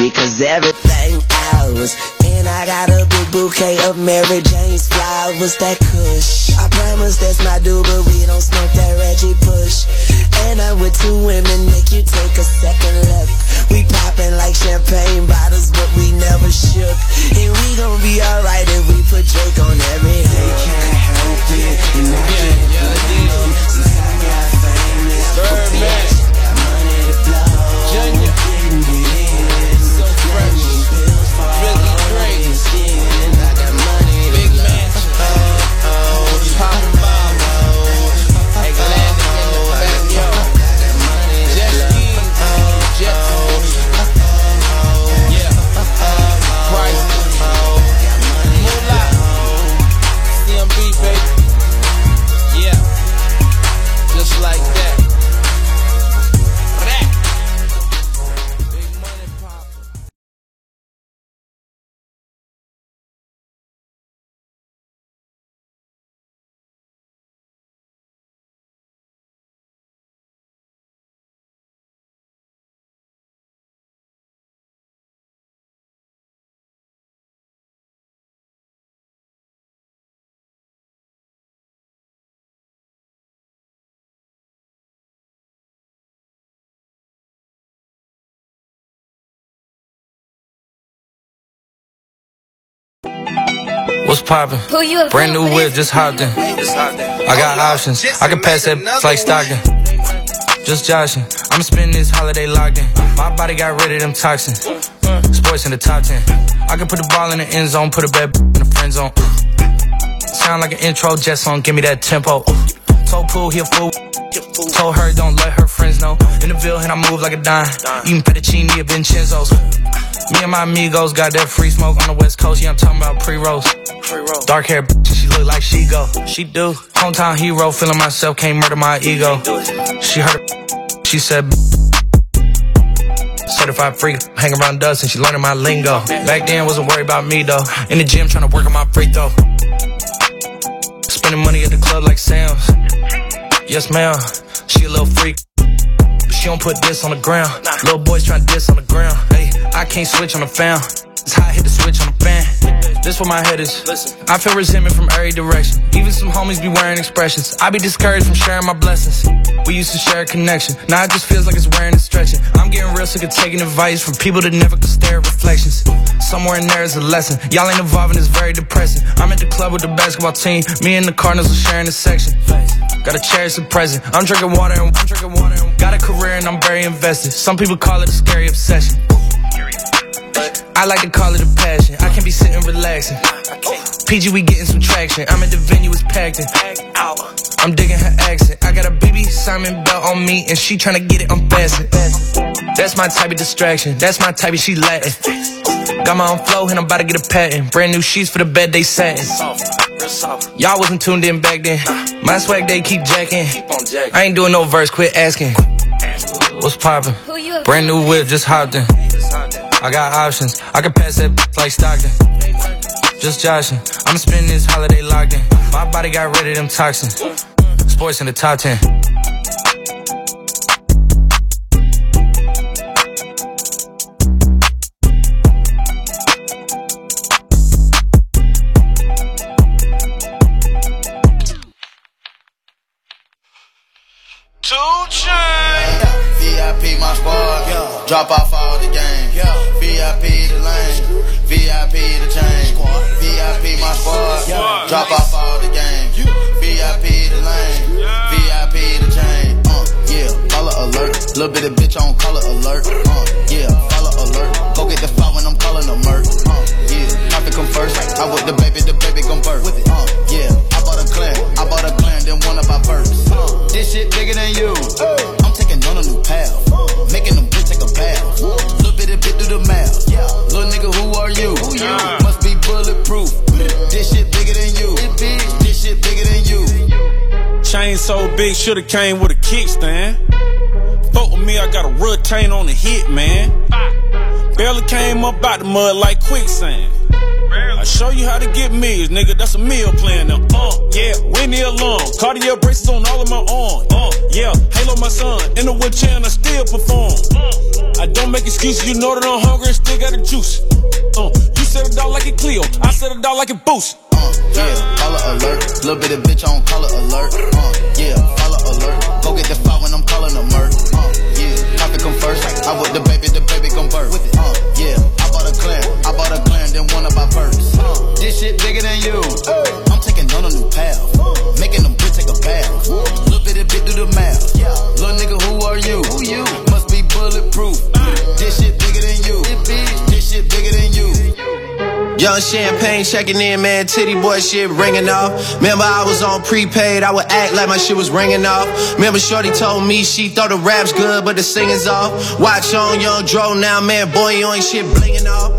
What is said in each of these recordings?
because everything ours. And I got a big bouquet of Mary Jane's flowers. That kush, I promise that's my dude, but we don't smoke that Reggie Push. And I'm with two women, make you take a second look. We poppin' like champagne bottles, but we never shook. And we gon' be alright if we put Drake on every hook. They can't help it, and I can't blame them. Since I got famous, Birdman, got money to blow. Junior, getting it in. So fresh, really great. I got money, big mansion. Poppin' bombs. Hey, glad to get the back, yo. Jet ski, jet ski. Yeah, Christ. Moolah, CMB, baby. Yeah, just like that. Big money poppin'. What's poppin'? Brand new whip, just hopped in. I got options, I can pass that like Stockton. Just joshing, I'm spending this holiday locked in. My body got rid of them toxins. Sports in the top 10. I can put the ball in the end zone, put a bad in the friend zone. Sound like an intro jet song, give me that tempo. Told Pooh he a fool. Told her don't let her friends know. In the Ville and I move like a dime. Eating fettuccine at Vincenzo's. Me and my amigos got that free smoke on the West Coast. Yeah, I'm talking about pre-rolls. Dark hair, she look like she go. She do. Hometown hero, feeling myself, can't murder my ego. She heard it, she said certified freak, hang around dust and she learning my lingo. Back then, wasn't worried about me though. In the gym, trying to work on my free throw. Spending money at the club like Sam's. Yes, ma'am, she a little freak. She don't put this on the ground. Little boys try to diss on the ground. Hey, I can't switch on the fan. It's how I hit the switch on the fan. This where my head is. I feel resentment from every direction. Even some homies be wearing expressions. I be discouraged from sharing my blessings. We used to share a connection. Now it just feels like it's wearing and stretching. I'm getting real sick of taking advice from people that never could stare at reflections. Somewhere in there is a lesson. Y'all ain't evolving, it's very depressing. I'm at the club with the basketball team. Me and the Cardinals are sharing a section. Gotta cherish the present. I'm drinking water and got a career and I'm very invested. Some people call it a scary obsession. I like to call it a passion. I can't be sitting relaxing. PG, we getting some traction. I'm at the venue, it's packed in. I'm digging her accent. I got a BB Simon belt on me and she tryna get it unfastened. That's my type of distraction. That's my type of she Latin. Got my own flow and I'm about to get a patent. Brand new sheets for the bed they satin. Y'all wasn't tuned in back then. My swag they keep jacking. I ain't doing no verse, quit asking. What's poppin'? Brand new whip, just hopped in. I got options, I can pass that like Stockton. Just joshing, I'm spending this holiday locked in. My body got rid of them toxins. Sports in the top 10. VIP my squad, drop off all the game. VIP the lane, VIP the chain. VIP my squad, drop off all the game. VIP the lane, VIP the chain. Yeah, color alert, little bit of bitch on color alert. Yeah, color alert, go get the file when I'm calling a murk. Yeah, profit come first, I with the baby come birth. Yeah, I bought a clan, then one of my verse. This shit bigger than you. I'm taking on a new path, making them bitch take a bath. Little bit of bit through the math. Little nigga, who are you? Must be bulletproof. This shit bigger than you. This shit bigger than you. Chain so big, shoulda came with a kickstand. Fuck with me, I got a retain on the hit, man. Barely came up out the mud like quicksand. I show you how to get meals, nigga. That's a meal plan now. Yeah, Winnie alone. Cartier braces on all of my arms. Yeah, Halo my son. In the wheelchair and I still perform. I don't make excuses. You know that I'm hungry and still got the juice. You said it out like it Clio. I said it out like it Boost. Yeah, caller alert. Little bit of bitch on caller alert. Yeah, caller alert. Go get the file when I'm calling a murk. Yeah, coffee come first. I want the baby come birth. Yeah, I bought a clan, then one of my perks. This shit bigger than you. I'm taking on a new path. Making them bitch take a bath. Little bit of bit do the math. Little nigga, who are you? Must be bulletproof. This shit bigger than you. This shit bigger than you. Young Champagne checking in, man. Titty boy shit ringing off. Remember I was on prepaid, I would act like my shit was ringing off. Remember Shorty told me she thought the rap's good, but the singing's off. Watch on Young Dro now, man. Boy, you ain't shit blinging off.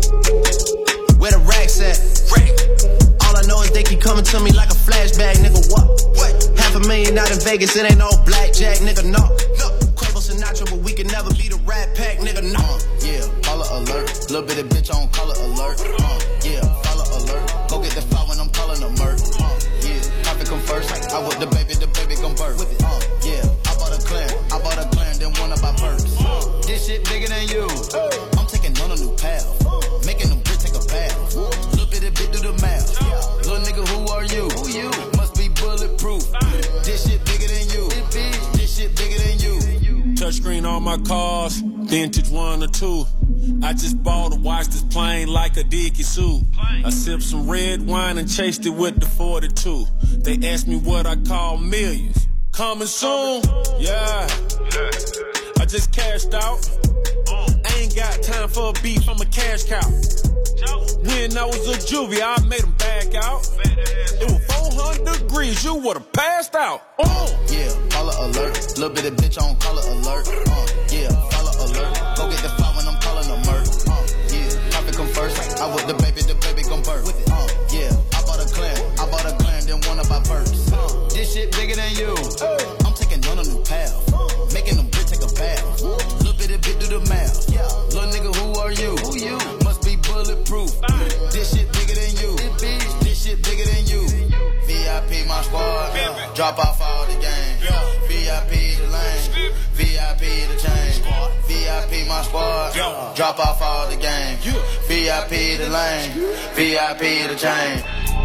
Where the racks at? All I know is they keep coming to me like a flashback, nigga. What? $500,000 out in Vegas, it ain't no blackjack, nigga. No. Quavo Sinatra, but we can never be the Rat Pack, nigga. No. Yeah, caller alert. Little bit of bitch on caller alert. Yeah, caller alert. Go get the file when I'm calling a murk. Yeah, coffee come first. I want the baby come birth. Yeah, I bought a clan, then one of my perks. This shit bigger than you. I'm taking on a new path. Making them bitch take a bath. Little bit of bit do the math. Little nigga, who are you? Must be bulletproof. This shit bigger than you. This shit bigger than you. Touchscreen on my cars, vintage 1 or 2. I just bought a watch this plane like a Dickie suit. I sipped some red wine and chased it with the 42. They asked me what I call millions. Coming soon, yeah. I just cashed out. I ain't got time for a beef, I'm a cash cow. When I was a juvie, I made them back out. It was 400 degrees, you would've passed out. Yeah, caller alert. Little bit of bitch on caller alert. Yeah, caller alert. Go get the file when I'm calling a murk. Yeah, coffee come first. I want the baby come birth. Yeah, I bought a clan, then one of my perks. This shit bigger than you. I'm taking on a new path. Making them bitch take a bath. Little bit of bit do the math. Little nigga, who are you? Must be bulletproof. This shit bigger than you. This shit bigger than you. VIP my squad. Drop off all the game. VIP the lane. VIP the chain. VIP my squad. Drop off all the game. VIP the lane. VIP the chain.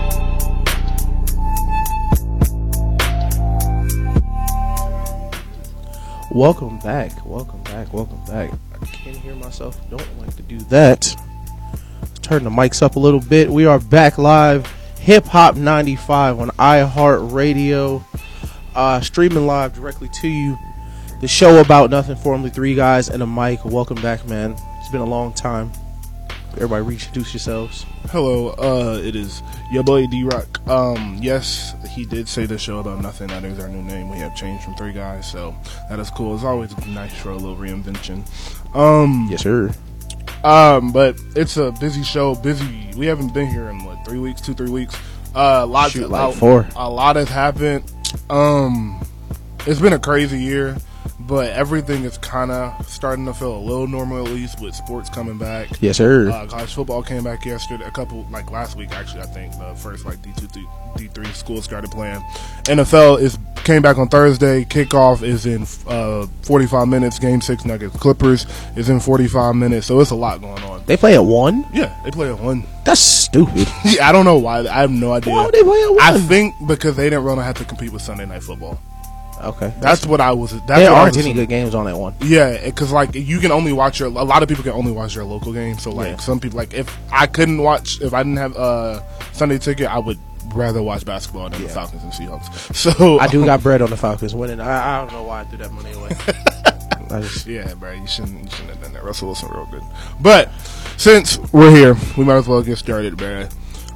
Welcome back. I can't hear myself. Don't like to do that. Let's turn the mics up a little bit. We are back live. Hip Hop 95 on iHeartRadio. Streaming live directly to you. The show about nothing, formerly Three Guys and a Mic. Welcome back, man. It's been a long time. Everybody reintroduce yourselves. Hello, it is your boy D-Rock. Yes, he did say the show about nothing. That is our new name. We have changed from Three Guys, so that is cool. It's always nice for a little reinvention. Yes, sir. But it's a busy show. We haven't been here in 3 weeks, 2-3 weeks. A lot has happened. It's been a crazy year, but everything is kind of starting to feel a little normal, at least with sports coming back. Yes, sir. College football came back yesterday. Last week, actually, I think the first D2, D3 schools started playing. NFL came back on Thursday. Kickoff is in 45 minutes. Game 6 Nuggets Clippers is in 45 minutes. So it's a lot going on. They play at 1? Yeah, they play at 1. That's stupid. Yeah, I don't know why. I have no idea. Why would they play at 1? I think because they didn't want to have to compete with Sunday Night Football. Okay. That's what I was. There aren't any good games on that one. Yeah, because you can only watch a lot of people can only watch their local games. So some people, if I didn't have Sunday ticket, I would rather watch basketball than the Falcons and Seahawks. So I do got bread on the Falcons winning. I don't know why I threw that money away. Yeah, bro, you shouldn't have done that. Russell Wilson real good. But since we're here, we might as well get started, bro.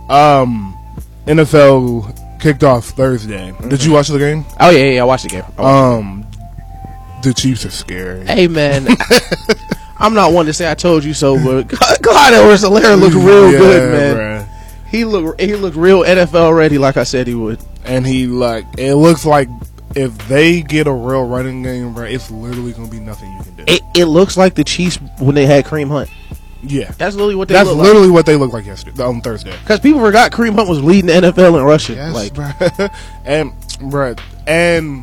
NFL kicked off Thursday. Mm-hmm. Did you watch the game? Oh yeah, I watched the game. The Chiefs are scary. Hey man, I'm not one to say I told you so, but Clyde Edwards-Helaire looked real good, man. Bruh. He looked real NFL ready, like I said he would. And it looks like if they get a real running game, bro, it's literally gonna be nothing you can do. It looks like the Chiefs when they had Kareem Hunt. Yeah, that's literally what they. That's literally what they look like yesterday on Thursday. Because people forgot Kareem Hunt was leading the NFL in rushing. Yes, like, and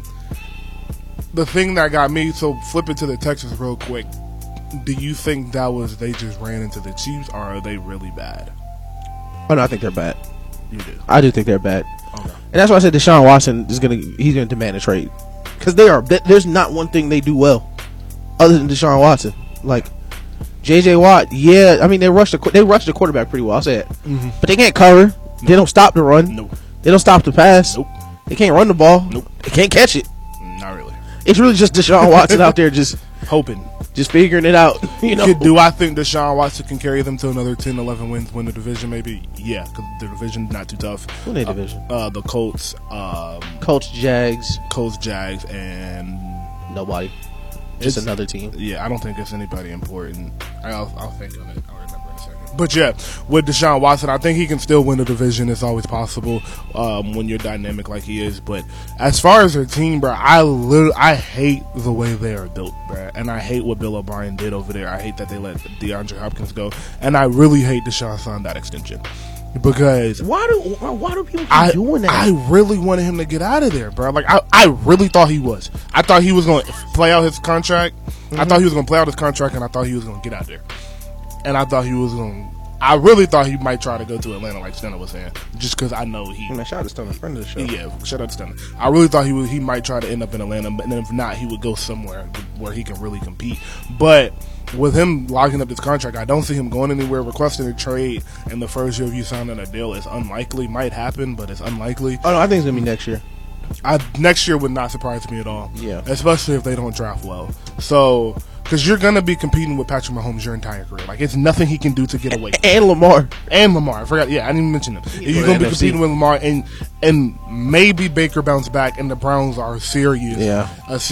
the thing that got me, so flipping to the Texans real quick. Do you think that was they just ran into the Chiefs, or are they really bad? Oh no, I think they're bad. You do. I do think they're bad. Okay. And that's why I said Deshaun Watson he's gonna demand a trade. Because there's not one thing they do well other than Deshaun Watson. Like J.J. Watt, yeah, I mean they rushed the quarterback pretty well. I'll say it, but they can't cover. Nope. They don't stop the run. Nope. They don't stop the pass. Nope. They can't run the ball. Nope. They can't catch it. Not really. It's really just Deshaun Watson out there just hoping, just figuring it out. You know. Do I think Deshaun Watson can carry them to another 10, 11 wins, win the division? Maybe. Yeah, because the division not too tough. Win the division. The Colts. Colts, Jags, and nobody. Just another team. Yeah, I don't think it's anybody important. I'll think on it. I'll remember in a second. But yeah, with Deshaun Watson, I think he can still win the division. It's always possible when you're dynamic like he is. But as far as their team, bro, I hate the way they are built, bro. And I hate what Bill O'Brien did over there. I hate that they let DeAndre Hopkins go. And I really hate Deshaun signed that extension. Because why do people keep doing that? I really wanted him to get out of there, bro. Like I really thought he was. I thought he was going to play out his contract. I thought he was going to play out his contract, and I thought he was going to get out there. And I really thought he might try to go to Atlanta, like Stunner was saying, just because I know he. Man, shout out to Stunner, friend of the show. Yeah, shout out to Stunner. I really thought he might try to end up in Atlanta, but then if not, he would go somewhere where he can really compete. But with him locking up this contract, I don't see him going anywhere. Requesting a trade in the first year of you signing a deal is unlikely. Might happen, but it's unlikely. Oh no, I think it's gonna be next year. Next year would not surprise me at all. Yeah, especially if they don't draft well. So, because you're gonna be competing with Patrick Mahomes your entire career, like it's nothing he can do to get away. And Lamar. I forgot. Yeah, I didn't even mention him. You're gonna be competing with Lamar, and maybe Baker bounce back, and the Browns are serious. Yeah,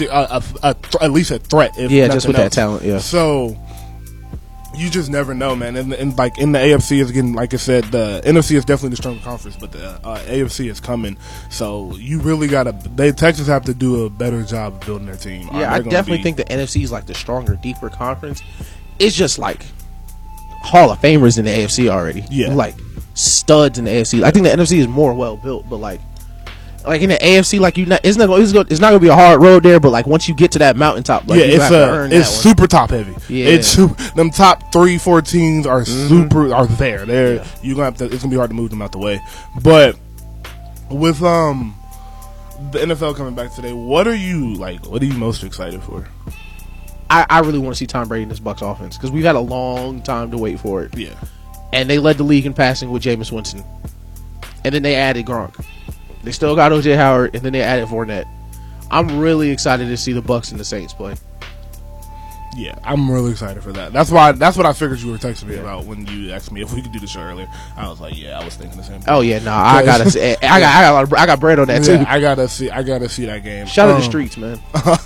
at least a threat. If just with that talent. Yeah. So you just never know, man. And like in the AFC is getting, like I said, the NFC is definitely the stronger conference, but the AFC is coming. So you really Texans have to do a better job of building their team. Yeah, I definitely think the NFC is like the stronger, deeper conference. It's just like Hall of Famers in the AFC already. Yeah, like studs in the AFC. I think the NFC is more well built, but like in the AFC, like it's not gonna be a hard road there. But like once you get to that mountaintop, like, it's super top heavy. Yeah, it's them top 3-4 teams are are there. You're gonna have to. It's gonna be hard to move them out the way. But with the NFL coming back today, what are you most excited for? I really want to see Tom Brady in this Bucs offense because we've had a long time to wait for it. Yeah, and they led the league in passing with Jameis Winston, and then they added Gronk. They still got O.J. Howard, and then they added Fournette. I'm really excited to see the Bucs and the Saints play. Yeah, I'm really excited for that. That's what I figured you were texting me about when you asked me if we could do the show earlier. I was like, yeah, I was thinking the same thing. Oh yeah, no, I gotta see. I got bread on that too. I gotta see that game. Shout out to the streets, man.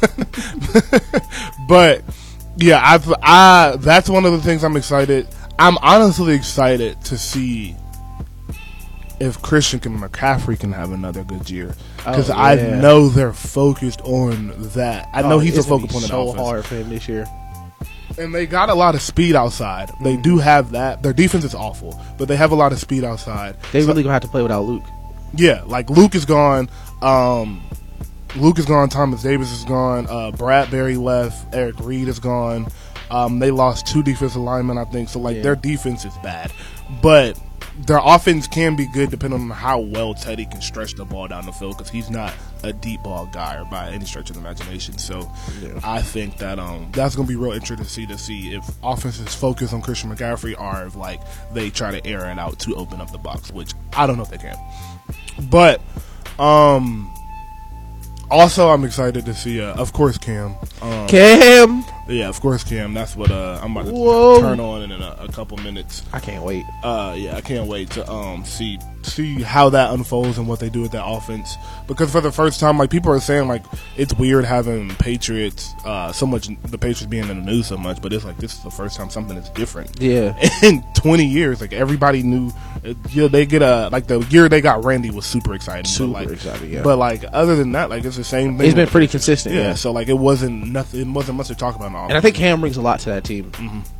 But yeah, I that's one of the things I'm excited. I'm honestly excited to see if Christian McCaffrey can have another good year, because I know they're focused on that. I know he's a focal point of the offense. So hard for him this year. And they got a lot of speed outside. They do have that. Their defense is awful, but they have a lot of speed outside. They really gonna have to play without Luke. Yeah, like Luke is gone. Thomas Davis is gone. Bradbury left. Eric Reed is gone. They lost 2 defensive linemen, I think. So their defense is bad, but their offense can be good depending on how well Teddy can stretch the ball down the field, because he's not a deep ball guy or by any stretch of the imagination. So I think that that's going to be real interesting to see if offenses focus on Christian McCaffrey or if they try to air it out to open up the box, which I don't know if they can. But also I'm excited to see, of course, Cam. Cam! Yeah, of course, Cam. That's what I'm about to turn on in a couple minutes. I can't wait. Yeah, I can't wait to see how that unfolds and what they do with that offense. Because for the first time, people are saying it's weird having Patriots so much, the Patriots being in the news so much, but it's this is the first time something is different. Yeah, in 20 years, everybody knew. They get the year they got Randy was super exciting. Exciting. Yeah. But other than that, it's the same thing. He's been pretty consistent. Yeah. So it wasn't nothing. It wasn't much to talk about. And I think Cam brings a lot to that team.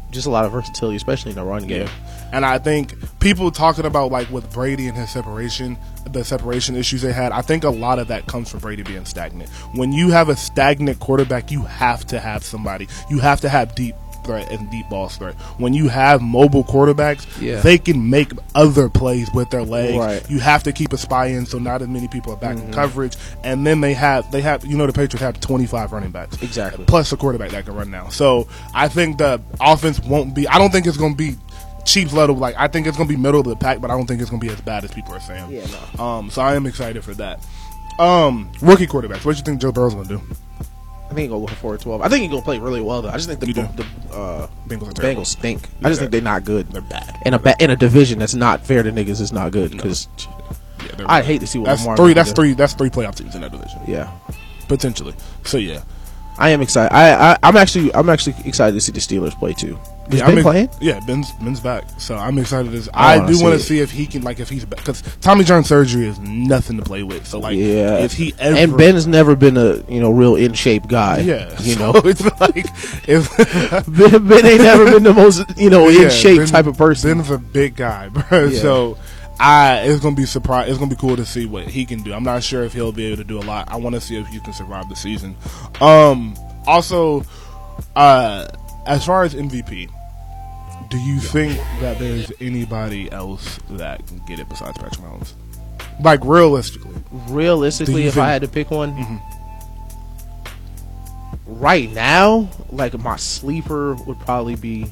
just a lot of versatility, especially in the run game. And I think people talking about like with Brady and his the separation issues they had, I think a lot of that comes from Brady being stagnant. When you have a stagnant quarterback, you have to have somebody. You have to have deep threat and deep ball threat. When you have mobile quarterbacks, they can make other plays with their legs. Right. You have to keep a spy in so not as many people are back in coverage. And then they have the Patriots have 25 running backs. Exactly. Plus a quarterback that can run now. So I think the offense won't be, I don't think it's going to be Chiefs level. Like, I think it's going to be middle of the pack, but I don't think it's going to be as bad as people are saying. Yeah, no. So I am excited for that. Rookie quarterbacks. What do you think Joe Burrow's going to do? I think he'll go for 4-12. I think he's going to play really well, though. I just think the Bengals stink. I just think they're not good. They're bad. In a division that's not fair to niggas, it's not good. Because I hate to see what Lamar that's three playoff teams in that division. Yeah. Potentially. So, yeah. I am excited. I'm actually excited to see the Steelers play, too. Is Ben playing? Yeah, Ben's back. So I'm excited. I do want to see if he can, like, if he's back. Because Tommy John surgery is nothing to play with. So, like, if he ever. And Ben's never been a, real in shape guy. Yeah. So it's like. Ben ain't never been the most, in shape type of person. Ben's a big guy, bro. Yeah. So. It's gonna be It's gonna be cool to see what he can do. I'm not sure if he'll be able to do a lot. I want to see if he can survive the season. Also, as far as MVP, do you think that there's anybody else that can get it besides Patrick Mahomes? Like realistically, if I had to pick one, right now, like my sleeper would probably be.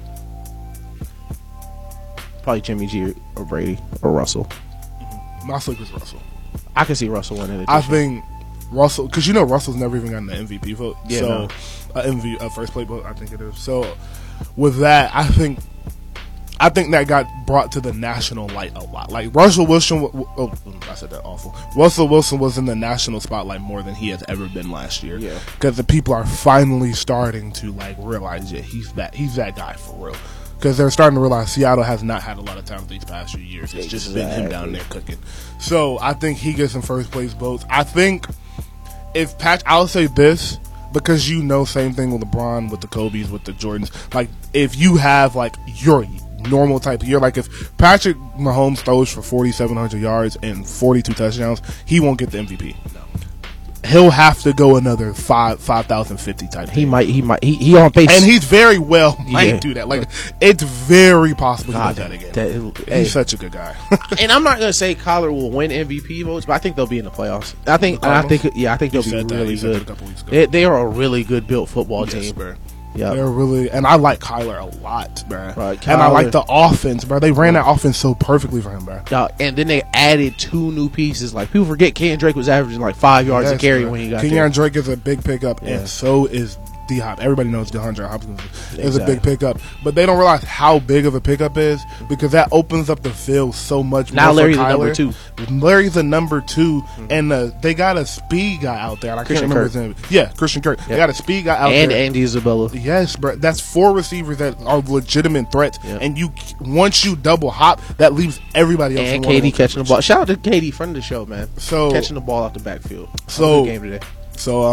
Probably Jimmy G or Brady or Russell. My sleeper's Russell. I can see Russell winning it. I think Russell, because Russell's never even gotten the MVP vote. Yeah, so first place vote, I think it is. So with that, I think that got brought to the national light a lot. Like Russell Wilson, I said that awful. Russell Wilson was in the national spotlight more than he has ever been last year. Yeah, because the people are finally starting to like realize he's that guy for real. Because they're starting to realize Seattle has not had a lot of talent these past few years. It's just been him down there cooking. So I think he gets some first place votes. I think I'll say this, because same thing with LeBron, with the Kobe's, with the Jordans. Like, if you have, like, your normal type of year, like, if Patrick Mahomes throws for 4,700 yards and 42 touchdowns, he won't get the MVP. No. He'll have to go another 5,050 type. He might. He on pace, and he's very well might do that. Like, it's very possible he does that again. He's such a good guy. And I'm not gonna say Kyler will win MVP votes, but I think they'll be in the playoffs. I think they'll be really good. They are a really good built football team. Bro. Yeah, they're really, and I like Kyler a lot, bro. Right, and I like the offense, bro. They ran that offense so perfectly for him, bro. And then they added 2 new pieces. Like, people forget Kenyon Drake was averaging like 5 yards a carry when he got there. Kenyon Drake is a big pickup, and so is D-Hop. Everybody knows DeAndre Hopkins is a big pickup, but they don't realize how big of a pickup is, because that opens up the field so much more. Now Larry's the number 2. Larry's the number 2, and they got a speed guy out there. I can't remember his name. Yeah, Christian Kirk. Yep. They got a speed guy out there. And Andy Isabella. Yes, bro. That's 4 receivers that are legitimate threats, and once you double hop, that leaves everybody else. And KD catching the ball. Shout out to KD, friend of the show, man. So catching the ball off the backfield. So game today. So,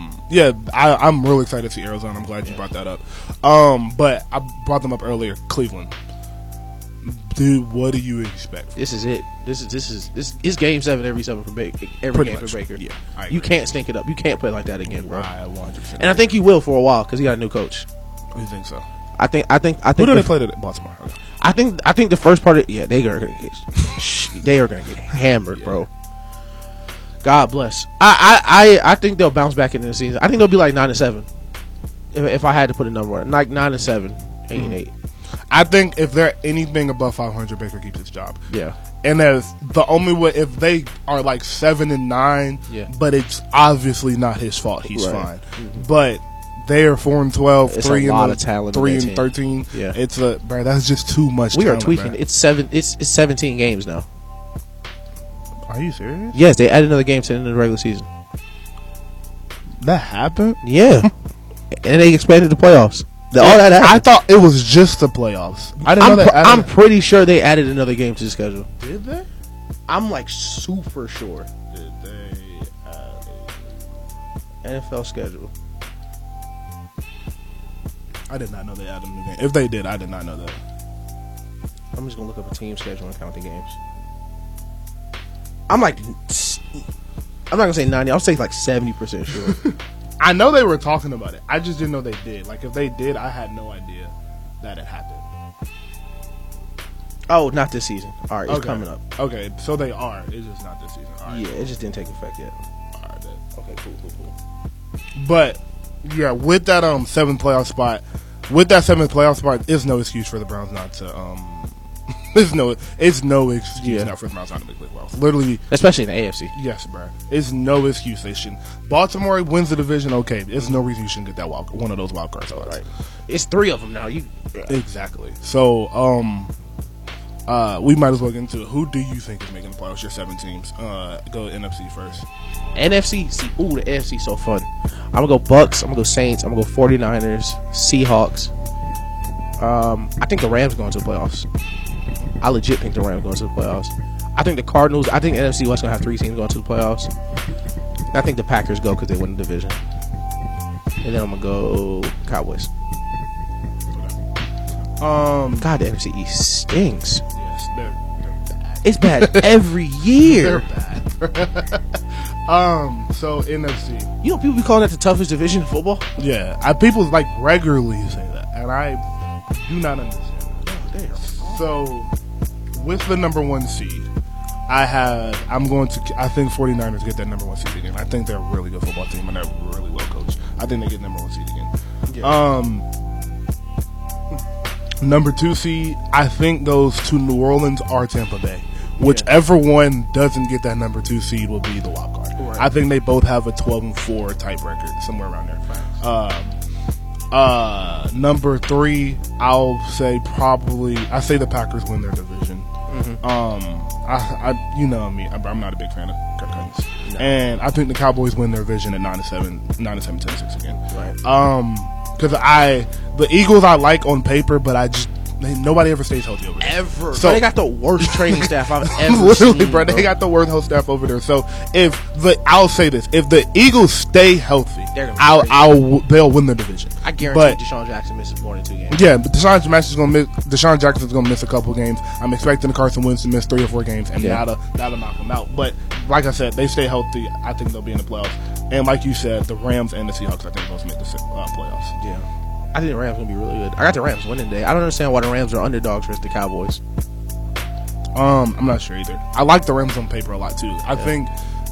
I'm really excited to see Arizona. I'm glad you brought that up. But I brought them up earlier. Cleveland. Dude, what do you expect? This is it. This is game 7 every 7 for Baker. Every game for Baker. Yeah, you can't stink it up. You can't play like that again, bro. I 100%. And I think he will for a while, because he got a new coach. You think so? I think. Who do they play at Baltimore? Okay. I think the first part of they are gonna get hammered, bro. God bless. I think they'll bounce back into the season. I think they'll be like 9-7. If I had to put a number on it, like 9-7, 8-8. I think if they're anything above 500, Baker keeps his job. Yeah. And there's the only way, if they are like 7-9, but it's obviously not his fault. He's fine. Mm-hmm. But they are 4-12, it's 3-13. Yeah. It's bro, that's just too much. We are tweaking. Bro. It's 17 games now. Are you serious? Yes, they added another game to the end of the regular season. That happened? Yeah. And they expanded the playoffs. All that happened. I thought it was just the playoffs. I didn't know that. I'm pretty sure they added another game to the schedule. Did they? I'm like super sure. Did they add NFL schedule? I did not know they added a new game. If they did, I did not know that. I'm just gonna look up a team schedule and count the games. I'm not gonna say 90. I'll say like 70% sure. I know they were talking about it. I just didn't know they did. Like, if they did, I had no idea that it happened. Oh, not this season. All right, it's coming up. Okay, so they are. It's just not this season. All right, yeah, it just didn't take effect yet. All right, okay, cool. But yeah, with that seventh playoff spot, it's no excuse for the Browns not to it's no excuse now for the Browns not to make the playoffs. Literally, especially in the AFC. Yes, bro. It's no excuse. They shouldn't. Baltimore wins the division. Okay, there's no reason you shouldn't get that one of those wild card spots. Right. It's 3 of them now. Exactly. So we might as well get into it. Who do you think is making the playoffs? Your 7 teams. Go NFC first. NFC. The NFC so fun. I'm gonna go Bucks. I'm gonna go Saints. I'm gonna go 49ers. Seahawks. I think the Rams going to the playoffs. I legit think the Rams going to the playoffs. I think the Cardinals. I think NFC West gonna have 3 teams going to the playoffs. I think the Packers go because they win the division. And then I'm gonna go Cowboys. God, the NFC East stinks. Yes, they're bad. It's bad every year. They're bad. So NFC. You know, people be calling that the toughest division in football. Yeah, people like regularly say that, and I do not understand. Oh, damn. So, with the number 1 seed, I think 49ers get that number 1 seed again. I think they're a really good football team, and they're really well coached. I think they get number 1 seed again. Yeah. Number 2 seed, I think goes to New Orleans or Tampa Bay. Whichever one doesn't get that number 2 seed will be the wild card. Right. I think they both have a 12-4 type record, somewhere around there. Number 3, I'll say I say the Packers win their division. Mm-hmm. You know me, I'm not a big fan of Kirk Cousins. No. And I think the Cowboys win their division at 9-7, 10-6 again. Right. Because the Eagles I like on paper, but nobody ever stays healthy over there. Ever. So they got the worst training staff I've ever literally, seen. Bro, they got the worst health staff over there. So I'll say this: if the Eagles stay healthy, they'll win the division. I guarantee Deshaun Jackson misses more than 2 games. Yeah, but Deshaun Jackson's gonna miss a couple games. I'm expecting Carson Wentz to miss 3 or 4 games, and that'll knock him out. But like I said, they stay healthy. I think they'll be in the playoffs. And like you said, the Rams and the Seahawks, I think, both make the playoffs. Yeah. I think the Rams going to be really good. I got the Rams winning today. I don't understand why the Rams are underdogs versus the Cowboys. I'm not sure either. I like the Rams on paper a lot too. I think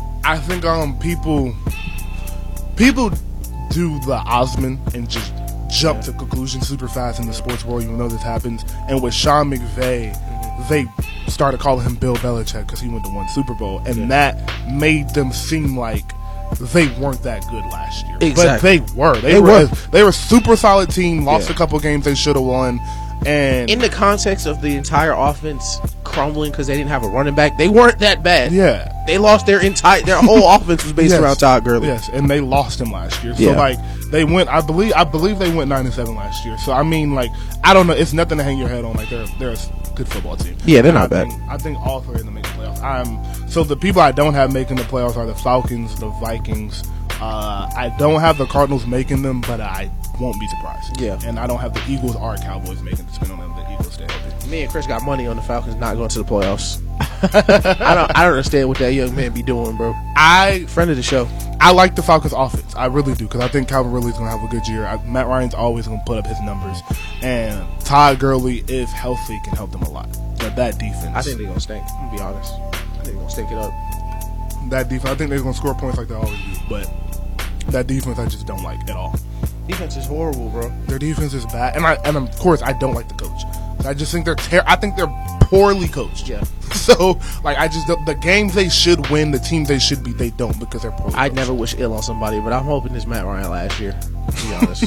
people do the Osmond and just jump to conclusions super fast in the sports world. You know this happens. And with Sean McVay, they started calling him Bill Belichick because he went to 1 Super Bowl, and that made them seem like they weren't that good last year. Exactly. But they were a super solid team, lost a couple games they should have won. And in the context of the entire offense crumbling because they didn't have a running back, they weren't that bad. Yeah. They lost their whole offense was based around Todd Gurley. Yes, and they lost him last year. So they went I believe they went 9-7 last year. So I mean, I don't know, it's nothing to hang your head on. They're a good football team. Yeah, they're not bad. I think all 3 of them make the playoffs. So the people I don't have making the playoffs are the Falcons, the Vikings. I don't have the Cardinals making them, but I won't be surprised. Yeah. And I don't have the Eagles or Cowboys making it, depending on the Eagles stay healthy. Me and Chris got money on the Falcons not going to the playoffs. I don't understand what that young man be doing, bro. Friend of the show. I like the Falcons offense. I really do, because I think Calvin Ridley's going to have a good year. Matt Ryan's always going to put up his numbers. And Todd Gurley, if healthy, can help them a lot. But that defense. I think they're going to stink. I'm going to be honest. I think they're going to stink it up. That defense, I think they're going to score points like they always do. But that defense I just don't like at all. Defense is horrible, bro. Their defense is bad. And of course, I don't like the coach. I just think I think they're poorly coached. Yeah. So, the games they should win, the teams they should beat, they don't because they're poorly coached. I never wish ill on somebody, but I'm hoping it's Matt Ryan last year, to be honest.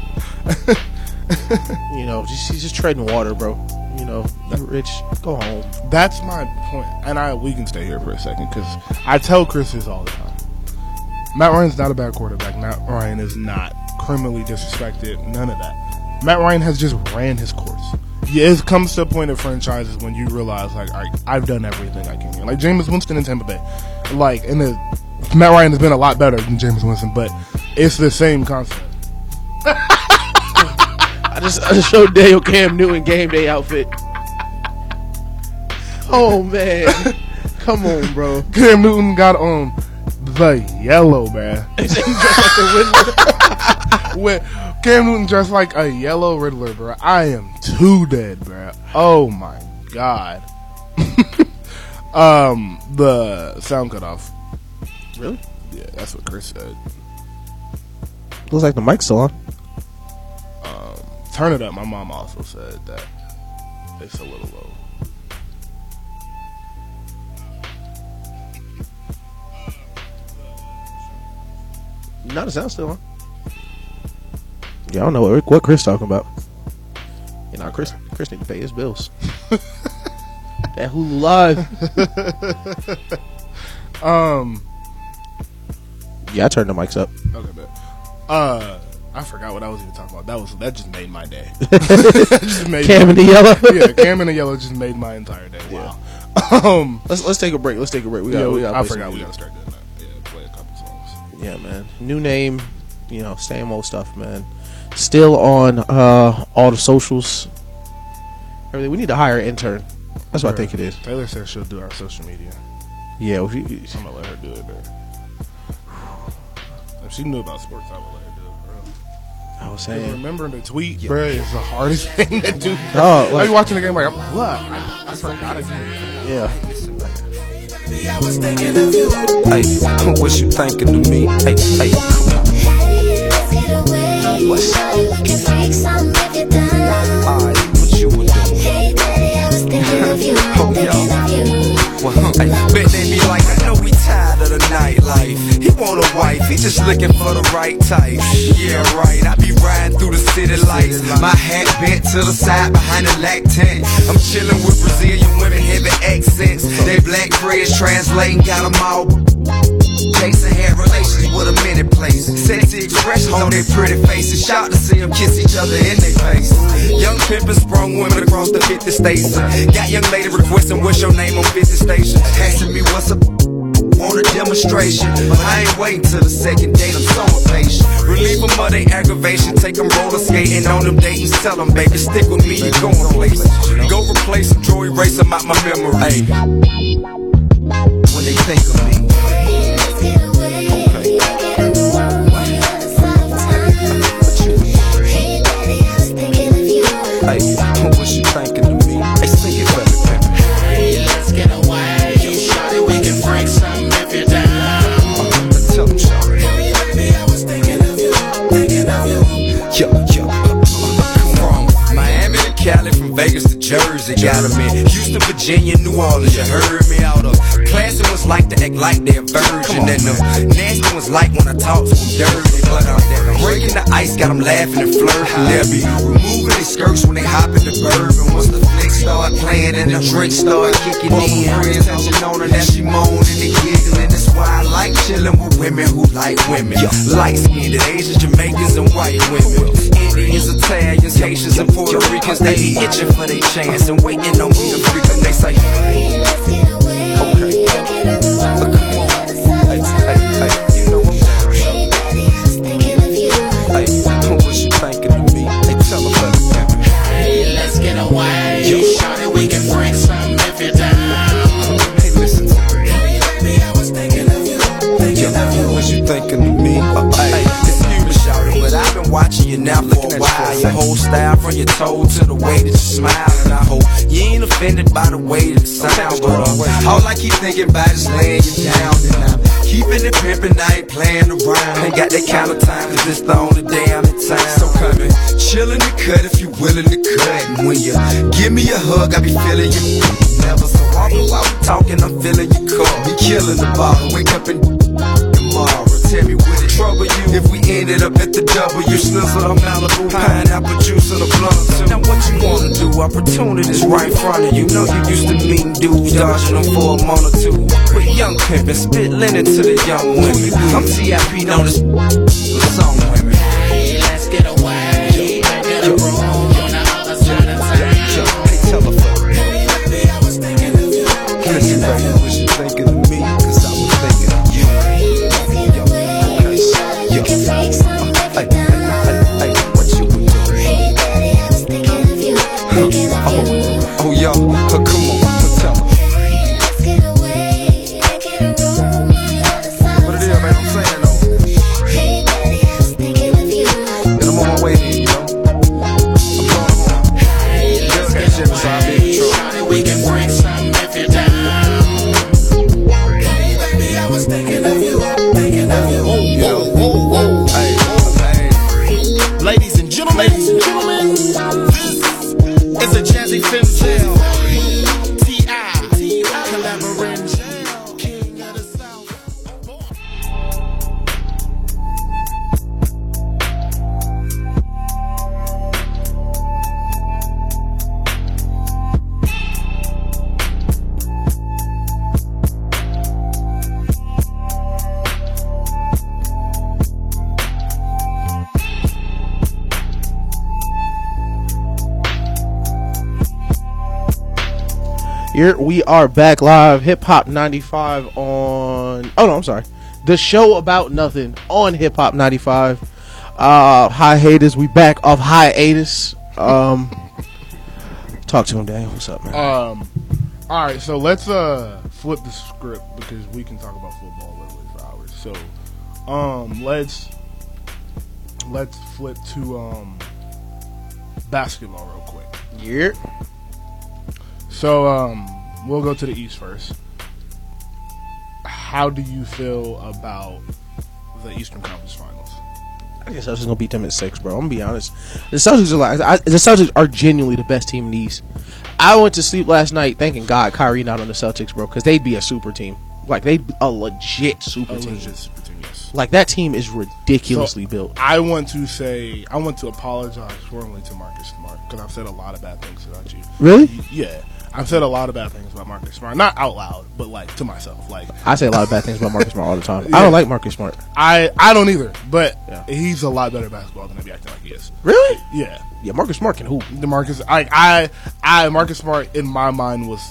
He's just trading water, bro. You rich, go home. That's my point. And we can stay here for a second because I tell Chris this all the time. Matt Ryan's not a bad quarterback. Matt Ryan is not criminally disrespected. None of that. Matt Ryan has just ran his course. Yeah, it comes to a point of franchises when you realize, all right, I've done everything I can here. Like Jameis Winston in Tampa Bay. Matt Ryan has been a lot better than Jameis Winston, but it's the same concept. just showed Daniel Cam Newton game day outfit. Oh man, come on, bro. Cam Newton got on the yellow, man. Cam Newton dressed like a yellow Riddler, bro. I am too dead, bro. Oh my god. The sound cut off. Really? Yeah, that's what Chris said. Looks like the mic's still on. Turn it up. My mom also said that it's a little low. No, the sound's still on. Yeah, I don't know what Chris talking about. You know, Chris need to pay his bills. That Hulu Live. Yeah, I turned the mics up. Okay, bet. I forgot what I was even talking about. That just made my day. Just made Cam in the yellow. Yeah, Cam in the yellow just made my entire day. Wow. Yeah. Let's take a break. We got. I forgot we gotta start doing that. Yeah, play a couple songs. Yeah, man. New name. You know, same old stuff, man. Still on all the socials. Everything. We need to hire an intern. That's what I think it is. Taylor said she'll do our social media. Yeah, well, I'm gonna let her do it, bro. If she knew about sports, I would let her do it, bro. I was saying, remembering the tweet, bro, is the hardest thing to do. Oh, like, I be watching the game like, what? I forgot it. Yeah. Hey, what you thinking to me? Hey, come on. What's alright, what you would do? Oh, yo. Well, hey, bet they be like, I know we tired of the nightlife. He want a wife, he just looking for the right type. Yeah, right, I be riding through the city lights. My hat bent to the side behind the lactant. I'm chilling with Brazilian women, heavy accents. They black prayers translating, got them all. Jason had relations with them in place. Sexy expressions on their pretty faces. Shout to see them kiss each other in their face. Young pimpin' sprung women across the 50 states. Got young lady requesting what's your name on 50 stations. Asking me what's up on a demonstration. But I ain't waiting till the second date, I'm so impatient. Relieve them of their aggravation. Take them roller skating on them dates. Tell them, baby, stick with me, you going places. Go replace them, draw erase them out my memory. When they think of me. Hey, what you thinking of me? Hey, sing it, baby. Hey, let's get away. Shorty, we can break something if you're down. Tell them, shorty. Baby, I was thinking of you. Yo, come on. Miami to Cali, from Vegas to Jersey. Got them in Houston, Virginia, New Orleans. You heard me out of. Classy ones like to act like they're a virgin. And the nasty ones like when I talk to them dirty. But breaking the ice, got them laughing and flirting. They'll be removing their skirts when they hop in the bourbon. Once the flick start playing and the drink start kicking in, pay attention on her, now she moaning and giggling. That's why I like chilling with women who like women. Light-skinned Asians, Jamaicans, and white women. Indians, Italians, Haitians, and Puerto Ricans. They be itching for their chance and waiting on me to freak them. They say, hey, let's get away. Okay. But come on. Hey, you know I'm down. Hey, what you thinking of me? Hey, tell them about it. Hey, let's get away. Shorty, we can break something if you're down. Hey, listen to me. Baby, I was thinking of you. What you thinking of me? Hey, excuse me, shawty, but I've been watching you now for a while. Your whole style, from your toe to the way that you smile, and I hope you ain't offended by the way that it sound. But all I keep thinking about is laying you down, and I'm keeping it pimpin', I ain't playing around. Ain't got that kind of time, cause it's the only day I'm in town. So come in, chillin' the cut if you willing to cut. And when you give me a hug, I be feeling you. Never so often while we talking, I'm feeling you call. Be killing the bottle, wake up and tomorrow. Tell me, would it trouble you if we ended up at the W? Snizzle of Malibu, pineapple juice and a blunt too. Now what you wanna do? Opportunity's right in front of you. Know you used to meeting dudes, dodging them for a month or two. With young pimpin', spit linen to the young women. I'm TIP known as song women. Hey, let's get away. Get a room on the other side of town. Hey, tell her for it. Baby, I was thinking of you. Listen, baby, was you thinking of me? Cause I was thinking of you. Hey, what you would do? Oh yo, come on, tell her. Let's get away, get a room. What it is, man? I'm saying though. Hey, buddy, I was thinking of you. And I'm on my way here, you know. I'm going home. Just that shit beside me. Shawty, we can bring something if you're down. Hey, baby, I was thinking of you. Thinking of you. Whoa, whoa, whoa. Hey, hey. Ladies and gentlemen, this is a Jazzy Finzel. T.I. collaborating jail. King of the South. Here we are back live, Hip Hop 95 on. Oh no, I'm sorry. The show about nothing on Hip Hop 95. Hiatus, we back off hiatus. Talk to him, Daniel. What's up, man? All right, so let's flip the script because we can talk about football literally for hours. So, let's flip to basketball real quick. Yeah. So, we'll go to the East first. How do you feel about the Eastern Conference Finals? I guess Celtics gonna beat them at 6, bro. I'm gonna be honest. The Celtics are the Celtics are genuinely the best team in the East. I went to sleep last night thanking God Kyrie not on the Celtics, bro, because they'd be a super team. Like they'd be a legit super team. Yes. Like that team is ridiculously built. I want to apologize formally to Marcus Smart because I've said a lot of bad things about you. Really? Yeah. I've said a lot of bad things about Marcus Smart. Not out loud, but like to myself. Like I say a lot of bad things about Marcus Smart all the time. Yeah. I don't like Marcus Smart. I don't either, but he's a lot better at basketball than I be acting like he is. Really? Yeah. Yeah, Marcus Smart can hoop. Marcus Smart in my mind was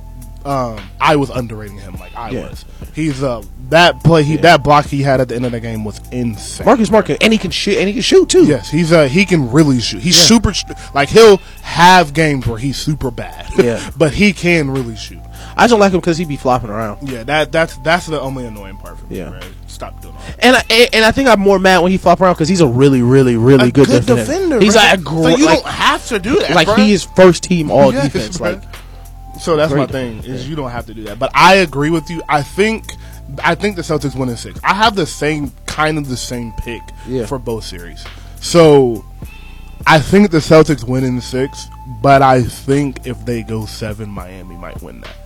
I was underrating him like I was. He's that block he had at the end of the game was insane. Marcus Smart can, and he can shoot too. Yes, he can really shoot. He's super like he'll have games where he's super bad. Yeah. But he can really shoot. I just don't like him because he be flopping around. Yeah, that's the only annoying part for me. Yeah. Right? Stop doing all that. And I think I'm more mad when he flop around because he's a really, really, really good defender. He's right? like so you don't have to do that. Like bro. he is first team all defense. Bro. Like so that's my thing is you don't have to do that. But I agree with you. I think the Celtics win in 6. I have the same pick for both series. So I think the Celtics win in 6, but I think if they go 7, Miami might win that.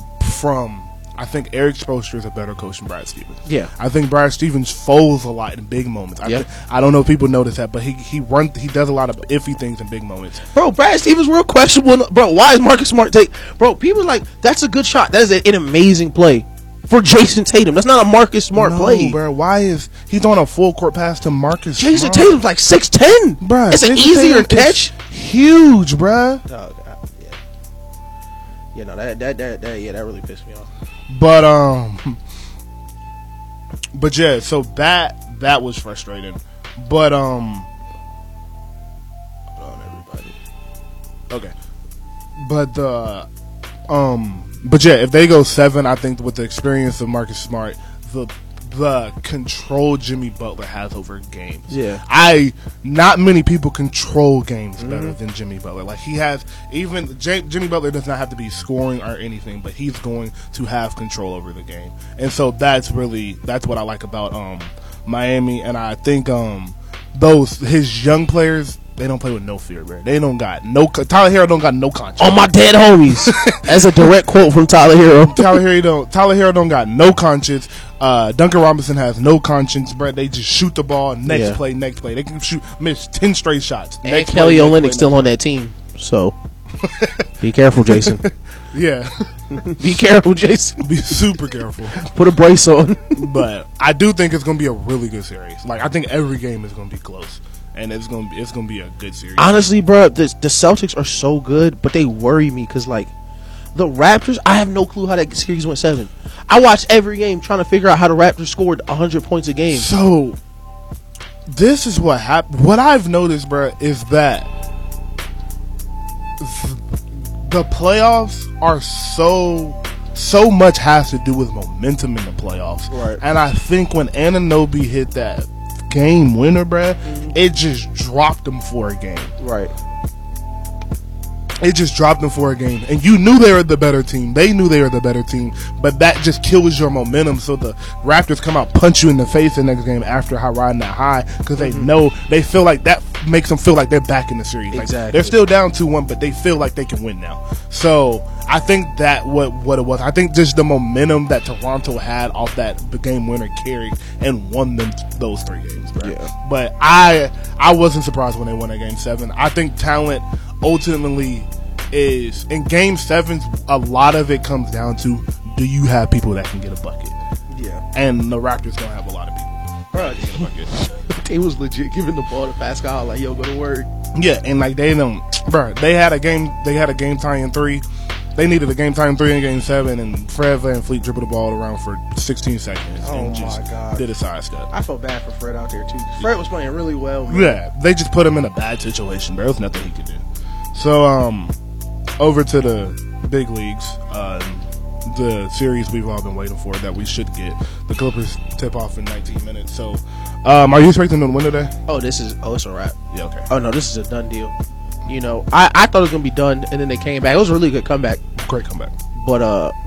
I think Eric Spoelstra is a better coach than Brad Stevens. Yeah. I think Brad Stevens folds a lot in big moments. I don't know if people notice that, but he does a lot of iffy things in big moments. Bro, Brad Stevens real questionable. Bro, why is Marcus Smart take? Bro, people like that's a good shot. That is an amazing play for Jason Tatum. That's not a Marcus Smart play, bro. Why is he's on a full court pass to Marcus? Jason Smart? Tatum's like 6'10", bro. It's an easier catch. Huge, bro. Oh God, yeah. No, that really pissed me off. But yeah, so that was frustrating. But hold on, everybody. Okay, but yeah, if they go 7, I think with the experience of Marcus Smart, the control Jimmy Butler has over games. Yeah, not many people control games better than Jimmy Butler. Like he has, even Jimmy Butler does not have to be scoring or anything, but he's going to have control over the game. And so that's what I like about Miami. And I think his young players, they don't play with no fear, bro. They don't got Tyler Hero don't got no conscience. On my dead homies. That's a direct quote from Tyler Hero. Tyler Hero don't got no conscience. Duncan Robinson has no conscience, bro. They just shoot the ball. Next play. They can miss 10 straight shots. And Kelly Olynyk's still on that team, so be careful, Jason. Yeah. Be careful, Jason. Be super careful. Put a brace on. But I do think it's going to be a really good series. Like I think every game is going to be close. And it's gonna be a good series. Honestly, bro, the Celtics are so good, but they worry me because like the Raptors, I have no clue how that series went 7. I watched every game trying to figure out how the Raptors scored 100 points a game. So this is what happened. What I've noticed, bro, is that the playoffs are so much has to do with momentum in the playoffs. Right. And I think when Anunoby hit that game winner, bruh, it just dropped them for a game. Right. It just dropped them for a game. And you knew they were the better team. They knew they were the better team. But that just kills your momentum. So the Raptors come out, punch you in the face the next game after riding that high. Because they know, they feel like that makes them feel like they're back in the series. Like, Exactly. they're still down 2-1, but they feel like they can win now. So I think that what it was. I think just the momentum that Toronto had off that the game winner carried and won them those 3 games, bro. Yeah. But I wasn't surprised when they won that game 7. I think talent ultimately is in game 7s. A lot of it comes down to, do you have people that can get a bucket? Yeah. And the Raptors don't have a lot of people that can get a bucket. They was legit giving the ball to Pascal like, yo, go to work. Yeah, and like they don't, bro. They had a game tying 3. They needed a game tying 3 in game 7, and Fred VanVleet dribbled the ball around for 16 seconds and just did a sidestep. I felt bad for Fred out there too. Fred was playing really well, man. Yeah, they just put him in a bad situation, bro. There was nothing he could do. So, over to the big leagues, the series we've all been waiting for that we should get. The Clippers tip off in 19 minutes. So, are you expecting them to win today? It's a wrap. Yeah, okay. Oh no, this is a done deal. You know, I thought it was gonna be done, and then they came back. It was a really good comeback. Great comeback. But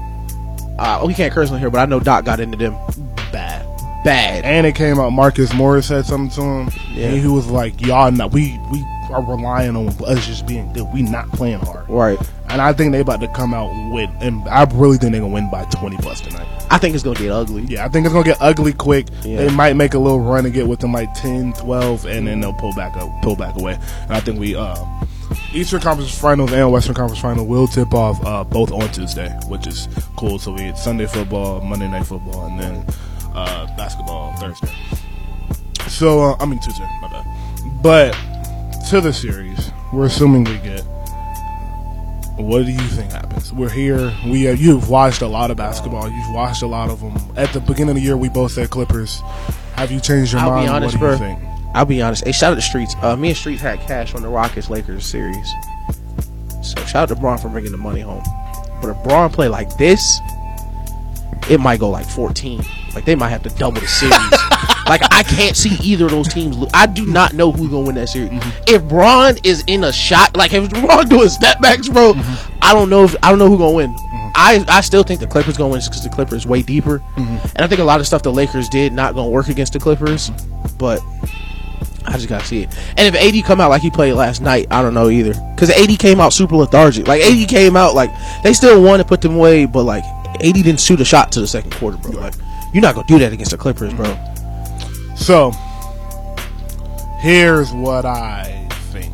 we can't curse on here, but I know Doc got into them bad. And it came out. Marcus Morris said something to him. Yeah. And he was like, "Y'all not we are relying on us just being good. We not playing hard." Right. And I think they about to come out with, and I really think they're gonna win by 20 plus tonight. I think it's gonna get ugly. Yeah, I think it's gonna get ugly quick. Yeah. They might make a little run and get within like 10, 12, and then they'll pull back away. And I think we Eastern Conference Finals and Western Conference Final will tip off both on Tuesday, which is cool. So we had Sunday football, Monday Night Football, and then basketball Thursday. So Tuesday, my bad. But to the series, we're assuming we get. What do you think happens? We're here. You've watched a lot of basketball. You've watched a lot of them. At the beginning of the year, we both said Clippers. Have you changed your mind? I'll be honest, what do you bro. think? I'll be honest. Hey, shout out to Streets. Me and Streets had cash on the Rockets-Lakers series. So shout out to Braun for bringing the money home. But if Braun play like this, it might go like 14. Like they might have to double the series. Like I can't see either of those teams. I do not know who's gonna win that series. If Braun is in a shot, like if Braun doing step backs, bro, I don't know who's gonna win. I still think the Clippers gonna win because the Clippers way deeper, and I think a lot of stuff the Lakers did not gonna work against the Clippers, but I just gotta see it. And if AD come out like he played last night, I don't know either, because AD came out super lethargic. Like AD came out like they still won and put them away, but like AD didn't shoot a shot to the second quarter, bro. Like you're not gonna do that against the Clippers, bro. So here's what I think.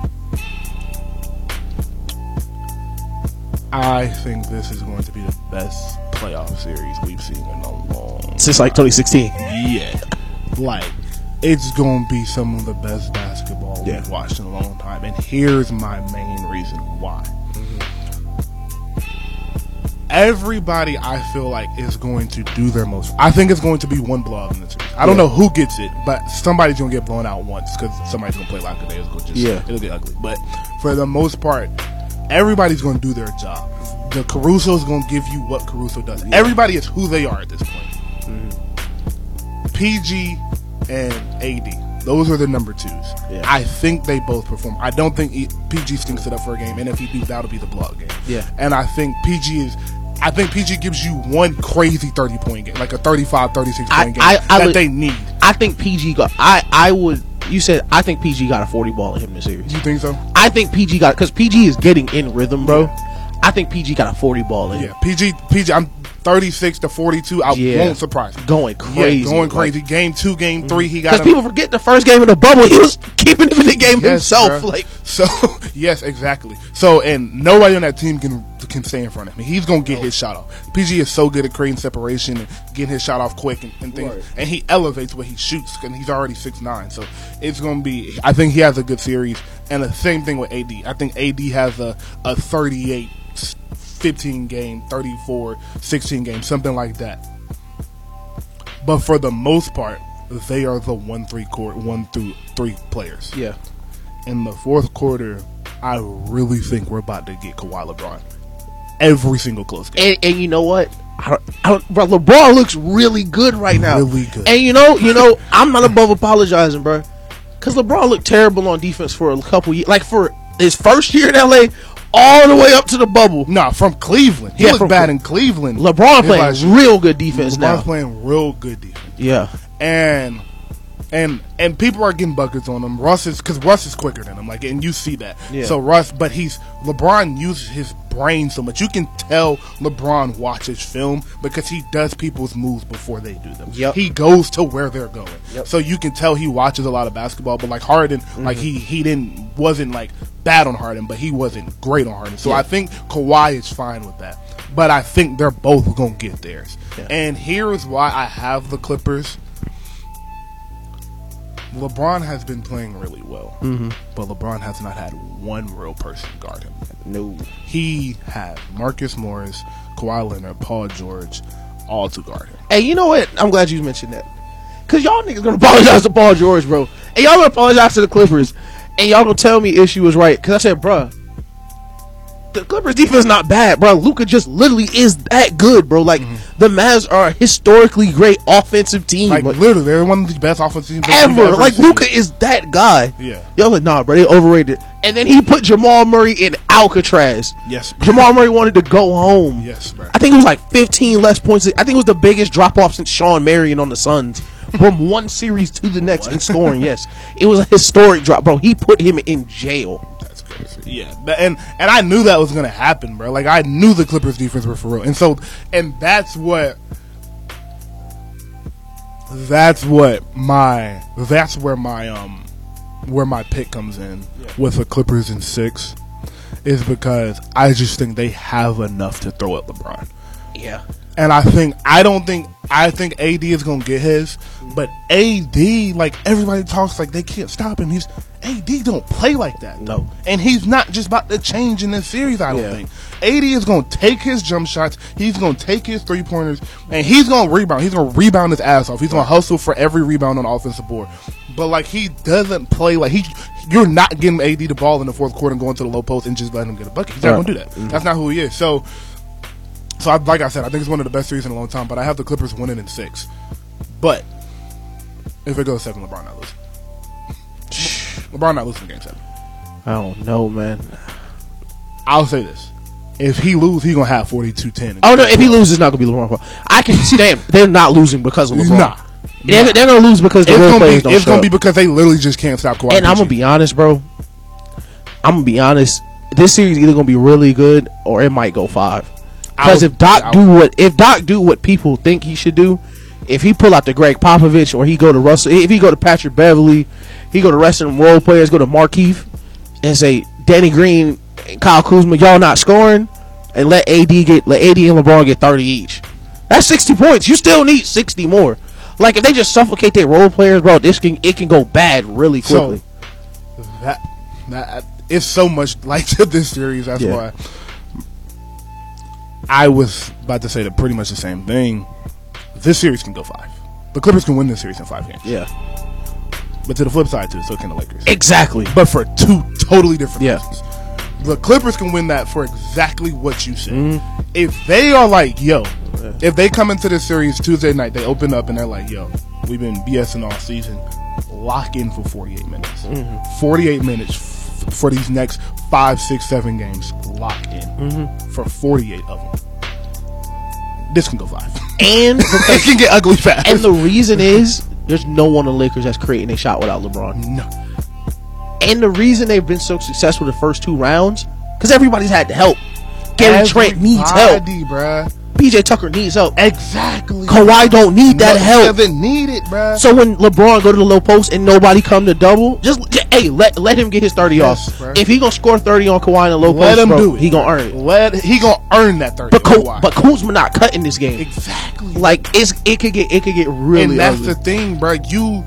I think this is going to be the best playoff series we've seen in a long Since like 2016. Yeah. Like, it's going to be some of the best basketball we've watched in a long time. And here's my main reason why. Everybody, I feel like, is going to do their most. I think it's going to be one blowout in the series. I don't know who gets it, but somebody's going to get blown out once because somebody's going to play lackadaisical. It'll get ugly. But for the most part, everybody's going to do their job. The Caruso's going to give you what Caruso does. Everybody is who they are at this point. PG and AD. Those are the number 2s. Yeah. I think they both perform. I don't think PG stinks it up for a game, and if he do, that'll be the blowout game. Yeah. And I think PG gives you one crazy 30-point game, like a 35, 36-point game that they need. I think PG got. You said I think PG got a 40 ball in him this series. You think so? I think PG got, because PG is getting in rhythm, bro. Yeah. I think PG got a 40 ball in. Yeah, PG. I'm 36 to 42. I won't surprise me. Going crazy. Yeah, going crazy. Like, game 2, game 3, he got. Because people forget the first game of the bubble, he was keeping him in the game himself. Bro. Like so, yes, exactly. So, and nobody on that team can stay in front of him. He's gonna get his shot off. PG is so good at creating separation and getting his shot off quick and things. Right. And he elevates where he shoots, and he's already 6'9". So it's gonna be. I think he has a good series. And the same thing with AD. I think AD has a 38. 15 game, 34, 16 game, something like that. But for the most part, they are the 1 through 3 players. Yeah. In the fourth quarter, I really think we're about to get Kawhi LeBron every single close game. And you know what? Bro, LeBron looks really good right now. Really good. And you know, I'm not above apologizing, bro, because LeBron looked terrible on defense for a couple years. Like for his first year in LA, all the way up to the bubble. Nah, from Cleveland. He looked bad in Cleveland. LeBron playing real good defense now. LeBron's playing real good defense. Yeah. And people are getting buckets on him. Russ is quicker than him. Like, and you see that. Yeah. So LeBron uses his brain so much. You can tell LeBron watches film because he does people's moves before they do them. Yep. He goes to where they're going. Yep. So you can tell he watches a lot of basketball. But like Harden, like he wasn't like bad on Harden, but he wasn't great on Harden. So I think Kawhi is fine with that. But I think they're both gonna get theirs. Yeah. And here's why I have the Clippers. LeBron has been playing really well, but LeBron has not had one real person guard him. No. He had Marcus Morris, Kawhi Leonard, Paul George, all to guard him. Hey, you know what? I'm glad you mentioned that. Because y'all niggas gonna apologize to Paul George, bro. And y'all gonna apologize to the Clippers. And y'all gonna tell me Issue was right. Because I said, bruh, the Clippers defense not bad, bro. Luka just literally is that good, bro. Like, the Mavs are a historically great offensive team. Like literally, they're one of the best offensive teams ever. Like, Luka is that guy. Yeah. Y'all like, nah, bro, they overrated. And then he put Jamal Murray in Alcatraz. Yes, bro. Jamal Murray wanted to go home. Yes, bro. I think it was like 15 less points. I think it was the biggest drop off since Sean Marion on the Suns. From one series to the next in scoring. Yes, it was a historic drop, bro. He put him in jail. That's crazy. Yeah, and I knew that was gonna happen, bro. Like I knew the Clippers defense were for real, and that's where my pick comes in with the Clippers in 6 is because I just think they have enough to throw at LeBron. Yeah. And I think AD is gonna get his, but AD, like everybody talks like they can't stop him. AD don't play like that. No. And he's not just about to change in this series, I don't think. AD is gonna take his jump shots, he's gonna take his 3-pointers, and he's gonna rebound. He's gonna rebound his ass off. He's gonna hustle for every rebound on the offensive board. But like he doesn't play like you're not getting AD the ball in the fourth quarter and going to the low post and just letting him get a bucket. He's not gonna do that. That's not who he is. So like I said, I think it's one of the best series in a long time, but I have the Clippers winning in 6. But if it goes 7, LeBron not losing. LeBron not losing game 7. I don't know, man. I'll say this. If he loses, he's going to have 42-10. Oh, no, if he loses, it's not going to be LeBron. I can see they're not losing because of LeBron. Nah. They're going to lose because the role players don't show up. It's going to be because they literally just can't stop Kawhi. And I'm going to be honest, bro. This series is either going to be really good or it might go 5. Because if Doc do what people think he should do, if he pull out the Greg Popovich or he go to Russell, if he go to Patrick Beverly, he go to rest of them role players, go to Markieff and say Danny Green and Kyle Kuzma, y'all not scoring, and let AD and LeBron get 30 each. That's 60 points. You still need 60 more. Like if they just suffocate their role players, bro, it can go bad really quickly. So that it's so much like this series. That's why. I was about to say that pretty much the same thing. This series can go 5. The Clippers can win this series in 5 games. Yeah. But to the flip side, too, so can the Lakers. Exactly. But for 2 totally different reasons. The Clippers can win that for exactly what you said. If they are like, if they come into this series Tuesday night, they open up and they're like, we've been BSing all season. Lock in for 48 minutes. 48 minutes for these next 5, 6, 7 games. Locked in for 48 of them. This can go 5. And it can get ugly fast. And the reason is there's no one on the Lakers that's creating a shot without LeBron. No. And the reason they've been so successful the first 2 rounds, because everybody's had to help. Gary Trent needs help. Bruh. PJ Tucker needs help. Exactly. Kawhi don't need that help. Doesn't need it, bruh. So when LeBron go to the low post and nobody come to double, just let him get his 30 off. Bruh. If he gonna score 30 on Kawhi in the low post, let him do it. He gonna earn it. He gonna earn that 30. But Kuzma not cutting this game. Exactly. Like it could get really. And that's ugly. the thing, bruh.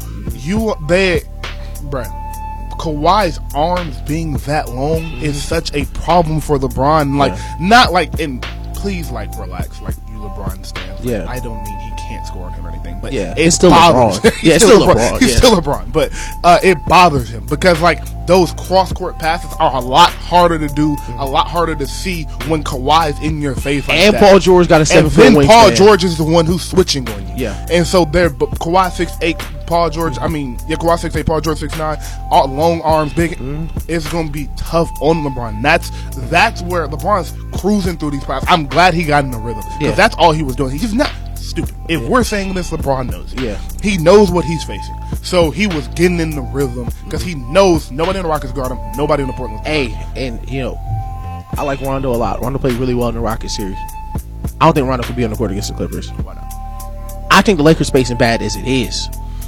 Bruh. Kawhi's arms being that long is such a problem for LeBron. Like not like in please, like, relax, like you LeBron stands. Yeah. I don't mean he can't score on him or anything, but Yeah, it it's still bothers LeBron. Yeah, it's still LeBron. He's Yeah. still LeBron, but it bothers him because, like, those cross-court passes are a lot harder to do, a lot harder to see when Kawhi's in your face like And that. Paul George got a 7-foot And then Paul wingspan. George is the one who's switching on you. Yeah. And so they're Kawhi 6'8", Paul George. Kawhi 6'8", Paul George 6'9", all long arms, big. It's gonna be tough on LeBron. That's where LeBron's cruising through these passes. I'm glad he got in the rhythm because Yeah. that's all he was doing. He's not stupid. If we're saying this, LeBron knows it. Yeah. He knows what he's facing. So he was getting in the rhythm because he knows nobody in the Rockets guard him. Nobody in the Portland. Hey, and you know, I like Rondo a lot. Rondo played really well in the Rockets series. I don't think Rondo could be on the court against the Clippers. Why not? I think the Lakers spacing bad as it is.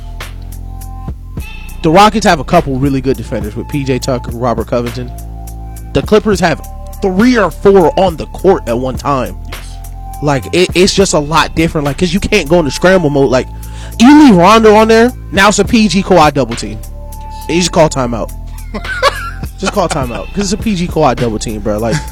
The Rockets have a couple really good defenders with PJ Tucker, Robert Covington. The Clippers have 3 or 4 on the court at one time. Like, it's just a lot different. Like, because you can't go into scramble mode. Like, you leave Rondo on there, now it's a PG Kawhi double team. And you just call timeout. Just call timeout. Because it's a PG Kawhi double team, bro. Like,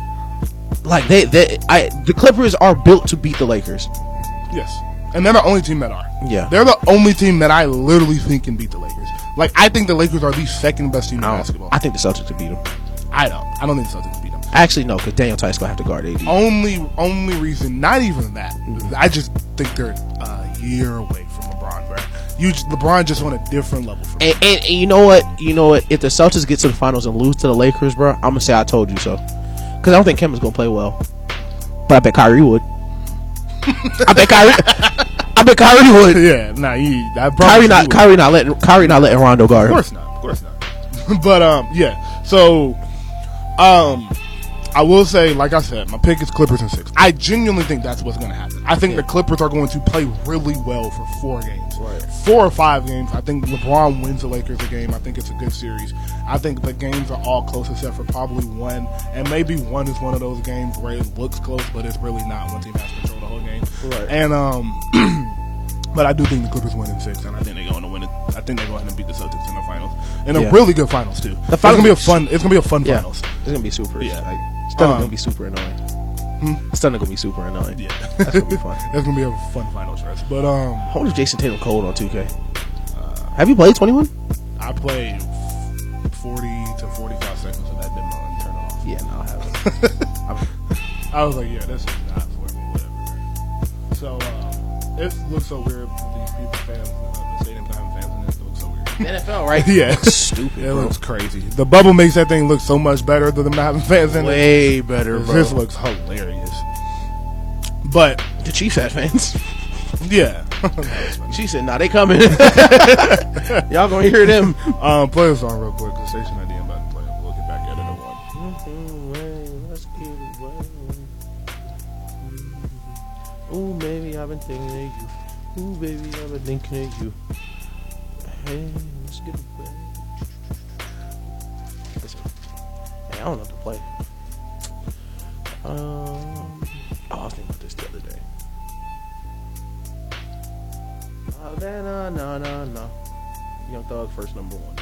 the Clippers are built to beat the Lakers. Yes. And they're the only team that are. Yeah. They're the only team that I literally think can beat the Lakers. Like, I think the Lakers are the second best team in basketball. I think the Celtics could beat them. I don't think the Celtics beat them. Actually, no, because Daniel Tice going to have to guard AD. Only reason, not even that. I just think they're a year away from LeBron, bro. LeBron just on a different level for me. And you know what? If the Celtics get to the finals and lose to the Lakers, bro, I'm going to say I told you so. Because I don't think Kemba's going to play well. But I bet Kyrie would. I bet Kyrie would. Yeah, Kyrie not letting Rondo guard him. Of course not. But yeah. So I will say, like I said, my pick is Clippers in 6. I genuinely think that's what's going to happen. I think the Clippers are going to play really well for 4 games. Right. 4 or 5 games. I think LeBron wins the Lakers a game. I think it's a good series. I think the games are all close except for probably one. And maybe one is one of those games where it looks close, but it's really not. One team has to control the whole game. Right. And but I do think the Clippers win in 6, and I think they're going to win it. I think they go ahead and beat the Celtics in the finals, and a really good finals too. It's gonna be a fun finals. It's gonna be super. Yeah. Like, it's gonna be super annoying. It's gonna be super annoying. Yeah, that's gonna be fun. That's gonna be a fun finals race. But I wonder if Jason Tatum cold on 2K. Have you played 21? I played 40 to 45 seconds of that demo and turned it off. Yeah, no, I haven't. I was like, yeah, that's just not for me. Whatever. So it looks so weird for these people, fans, the stadium having fans in this. It looks so weird. NFL, right? Yeah, stupid. It looks crazy. The bubble makes that thing look so much better than them not having fans in it. Way better, bro. This looks hilarious. But the Chiefs had fans. Yeah. She said, "Nah, they coming." Y'all gonna hear them. Play a song real quick. The station ID I'm about to play. We'll get back at it in one. Let's get it. Ooh, baby, I've been thinking of you. Ooh, baby, I've been thinking of you. Hey, let's get away. Listen, hey, I don't know what to play. I was thinking about this the other day. No. Young Thug, first number 1.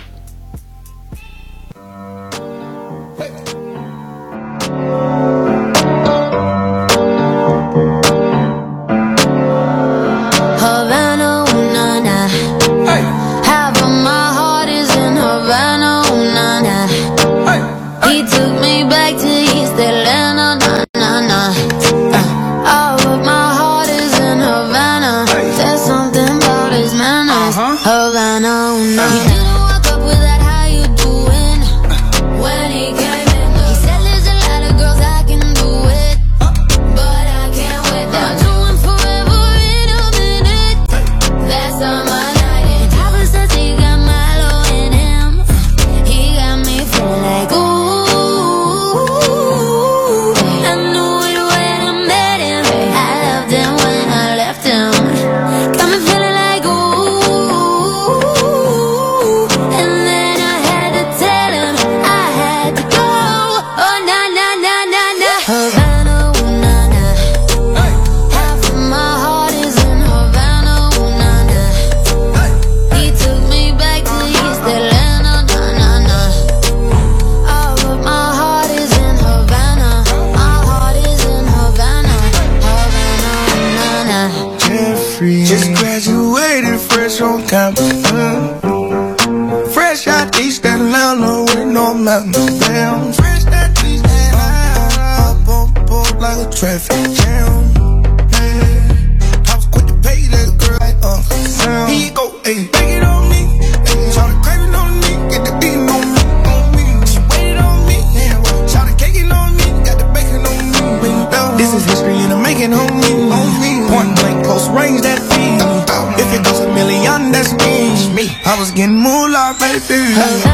Havana, ooh, na, na. Half of my heart is in Havana, ooh, na, na. He took me back to East Atlanta, na, na, na. All of my heart is in Havana. There's something about his manners. Havana, ooh, na. He didn't walk up with that, how you doing? When like a traffic jam. Yeah. I was quick to pay that girl like Sam. Here you go, ayy, take it on me. Ayy, shout the craving on me, get the beating on me, She waited on me, yeah. Shout the caking on me, got the bacon on me. This is history and I'm making on me. Point blank, close range, that feed. If it goes a million, that's me. I was getting moolah, baby.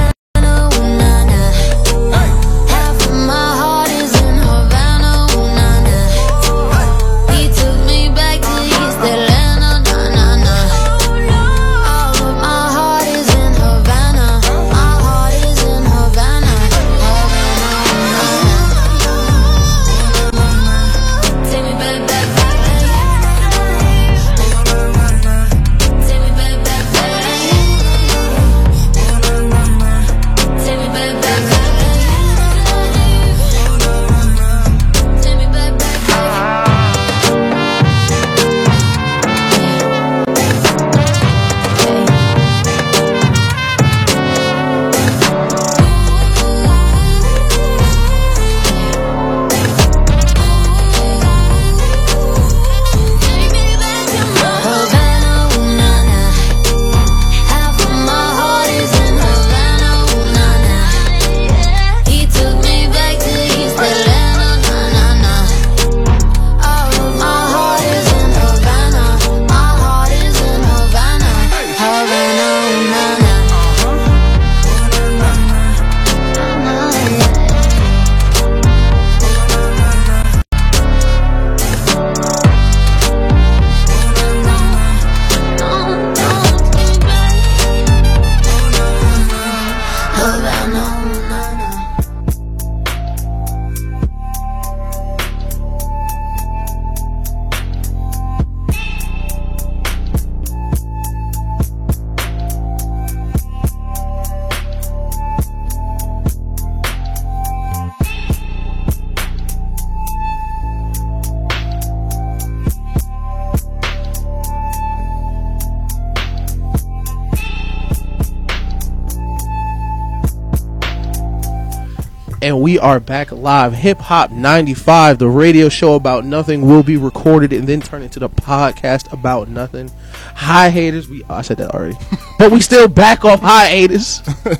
And we are back live. Hip Hop 95, the radio show about nothing, will be recorded and then turn into the podcast about nothing. Hi haters, I said that already, but we still back off hiatus.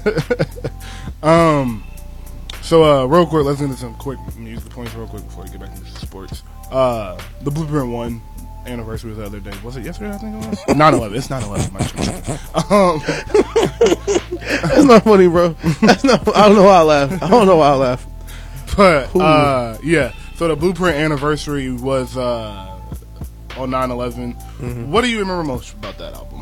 So real quick, let's get into some quick music points real quick before we get back into sports. The Blueprint 1 anniversary was the other day. Was it yesterday? I think it was 9/11. It's 9/11. That's not funny, bro. That's not. I don't know why I laugh. But yeah. So the Blueprint anniversary was on 9/11. Mm-hmm. What do you remember most about that album?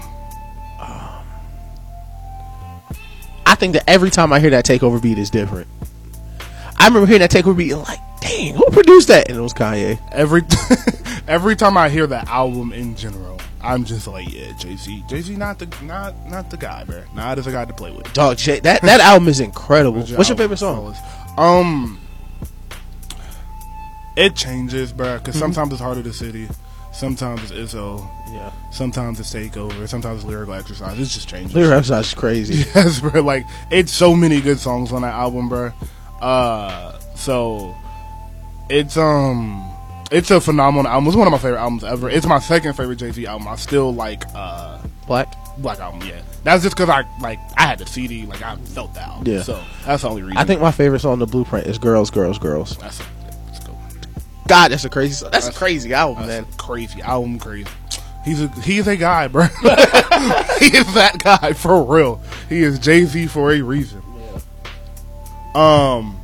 I think that every time I hear that Takeover beat is different. I remember hearing that Takeover beat and like, dang, who produced that? And it was Kanye. Every time I hear that album in general, I'm just like, yeah, Jay-Z. Jay-Z not the guy, bro. Not as a guy to play with. Dog, that album is incredible. What's your favorite song? It changes, bro, because sometimes it's Heart of the City, sometimes it's Izzo, yeah, sometimes it's Takeover, sometimes it's Lyrical Exercise. It just changes. Lyrical Exercise is crazy. Yes, bro. Like, it's so many good songs on that album, bro. So it's a phenomenal album. It's one of my favorite albums ever. It's my second favorite Jay-Z album. I still like Black Album. Yeah, that's just because I had the CD. Like, I felt that album. Yeah, so that's the only reason. I think my favorite song on the Blueprint is Girls, Girls, Girls. Let's go. God, that's a crazy song. That's a crazy album, man. Crazy album, crazy. He's a guy, bro. He is that guy for real. He is Jay-Z for a reason. Yeah.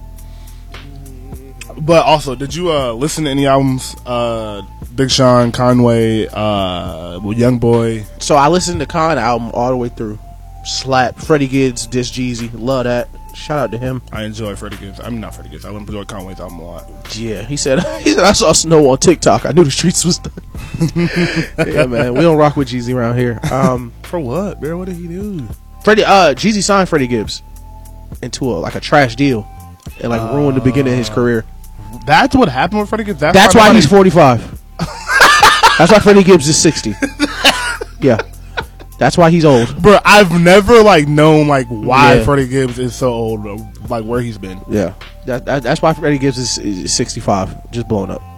But also, did you listen to any albums? Big Sean, Conway, Young Boy. So I listened to Con album all the way through. Slap. Freddie Gibbs, Diss Jeezy. Love that. Shout out to him. I enjoy Freddie Gibbs. I mean, not Freddie Gibbs. I enjoy Conway's album a lot. Yeah, he said I saw Snow on TikTok. I knew the streets was done. Yeah, man. We don't rock with Jeezy around here. For what, man? What did he do? Jeezy signed Freddie Gibbs into a trash deal and ruined the beginning of his career. That's what happened with Freddie Gibbs. That's why he's 45. That's why Freddie Gibbs is 60. Yeah. That's why he's old. Bro, I've never known why Freddie Gibbs is so old, where he's been. Yeah. That's why Freddie Gibbs is 65, just blowing up.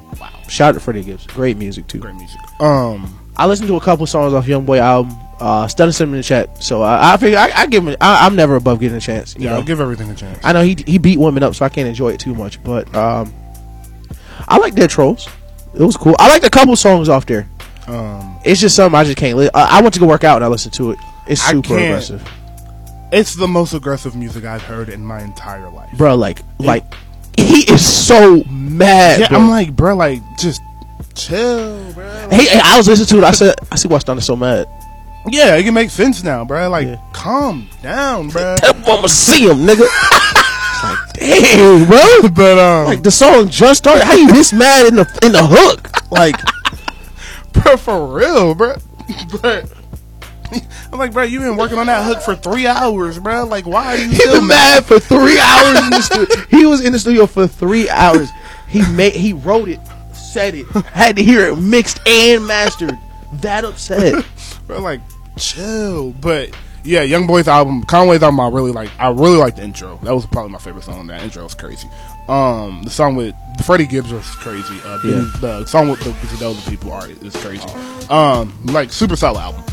Shout out to Freddie Gibbs. Great music too. Great music. I listened to a couple songs off YoungBoy album. Stunned him in the chat, so I figure I give him. I'm never above getting a chance. You know? I'll give everything a chance. I know he beat women up, so I can't enjoy it too much. But I like Dead Trolls. It was cool. I liked a couple songs off there. It's just something I just can't. I went to go work out and I listened to it. It's super aggressive. It's the most aggressive music I've heard in my entire life, bro. Like he is so mad. Yeah, bro. I'm like, bro, like just chill, bro. Hey, I was listening to it. I see why Stunner's so mad. Yeah, it can make sense now, bro. Like, calm down, bro. I'ma see him, nigga. Like, damn, bro. But like the song just started. How you this mad in the hook? Like, bro, for real, bro. But I'm like, bro, you been working on that hook for 3 hours, bro. Like, why are you still mad for 3 hours in the studio? He was in the studio for 3 hours. He wrote it, said it, had to hear it mixed and mastered. That upset. Bro, like, chill. But yeah, YoungBoy's album, Conway's album, I really like the intro. That was probably my favorite song. That intro was crazy. The song with Freddie Gibbs was crazy. The song with the Zelda people is crazy. Like, super solid album.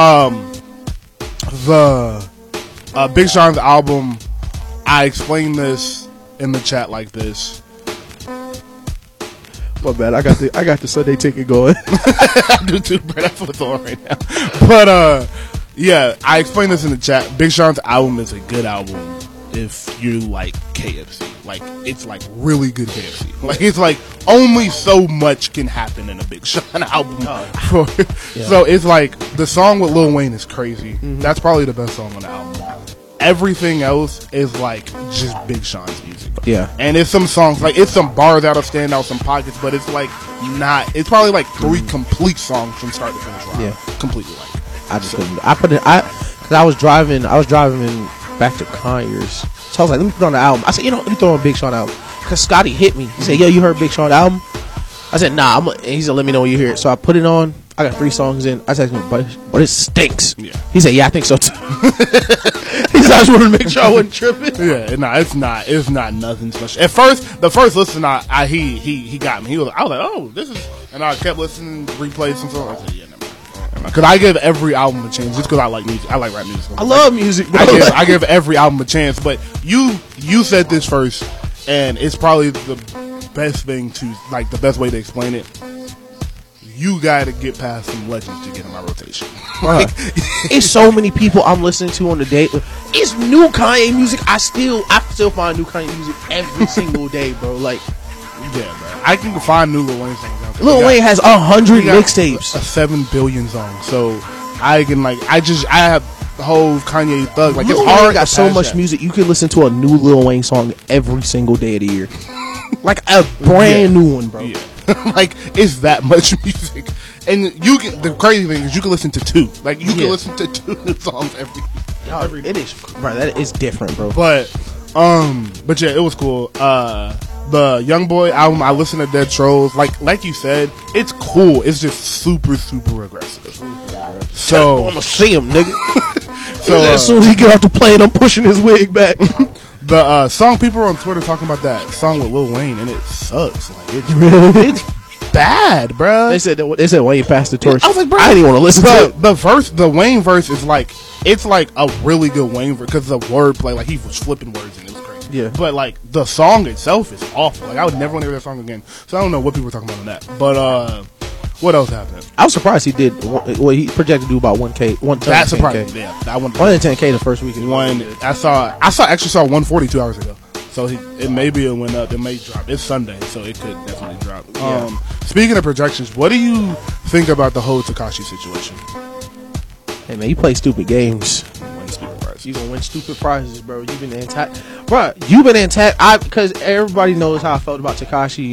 The Big Sean's album, I explained this in the chat like this. My bad, I got the Sunday ticket going. I do too, bro. That's what's on right now. But yeah, I explained this in the chat. Big Sean's album is a good album if you like KFC. Like, it's like really good KFC. Like, it's like only so much can happen in a Big Sean album. So it's like the song with Lil Wayne is crazy. Mm-hmm. That's probably the best song on the album. Everything else is like just Big Sean's music. Yeah. And it's some songs, like it's some bars that'll stand out, some pockets, but it's like not, it's probably like 3 complete songs from start to finish. Right? Yeah. Completely like it. I just couldn't. Cause I was driving back to Conyers. So I was like, let me put on the album. I said, let me throw on Big Sean album. Cause Scotty hit me. He said, yo, you heard Big Sean album? I said, nah. And he said, let me know when you hear it. So I put it on. I got 3 songs in. I said, but it stinks. Yeah. He said, yeah, I think so too. He said, I just wanted to make sure I wasn't tripping. Yeah, no, it's not nothing special. At first, the first listen, he got me. I was like, oh, this is, and I kept listening, replays and so on. I said, yeah, never mind. Because I give every album a chance, just because I like music. I like rap music. I love music, bro. I give every album a chance, but you said this first, and it's probably the best thing to, like, the best way to explain it. You gotta get past some legends to get in my rotation. Like, it's so many people I'm listening to on the day. It's new Kanye music. I still find new Kanye music every single day, bro. Like, yeah, bro. I can find new Lil Wayne songs. Lil Wayne has 100 mixtapes, a 7 billion song. So I can I have the whole Kanye Thug. Like, Lil it's hard. Wayne got so much music. You can listen to a new Lil Wayne song every single day of the year, like a brand new one, bro. Yeah. Like, it's that much music, and you get, the crazy thing is you can listen to 2. Like, you can listen to 2 new songs every day. It is, bro. That is different, bro. But yeah, it was cool. The YoungBoy album, I listened to Dead Trolls. Like you said, it's cool. It's just super aggressive. So I'm gonna see him, nigga. So as soon as he get off the plane, I'm pushing his wig back. The song, people are on Twitter talking about that song with Lil Wayne, and it sucks. Like, it's bad, bro. They said Wayne passed the torch. I was like, bro, I didn't even want to listen to it. The Wayne verse is like, it's like a really good Wayne verse because the wordplay, like, he was flipping words and it was crazy. Yeah. But like the song itself is awful. Like, I would never want to hear that song again. So I don't know what people were talking about on that. But what else happened? I was surprised he did. Well, he projected to do about 1K. That's surprising. Yeah, that one. 110K the first week. I actually saw 140 2 hours ago. So it maybe it went up. It may drop. It's Sunday, so it could definitely drop. Yeah. Speaking of projections, what do you think about the whole Tekashi situation? Hey man, you play stupid games. You gonna win stupid prizes, bro. You've been antagonized, bro. You've been antagonized because everybody knows how I felt about Tekashi.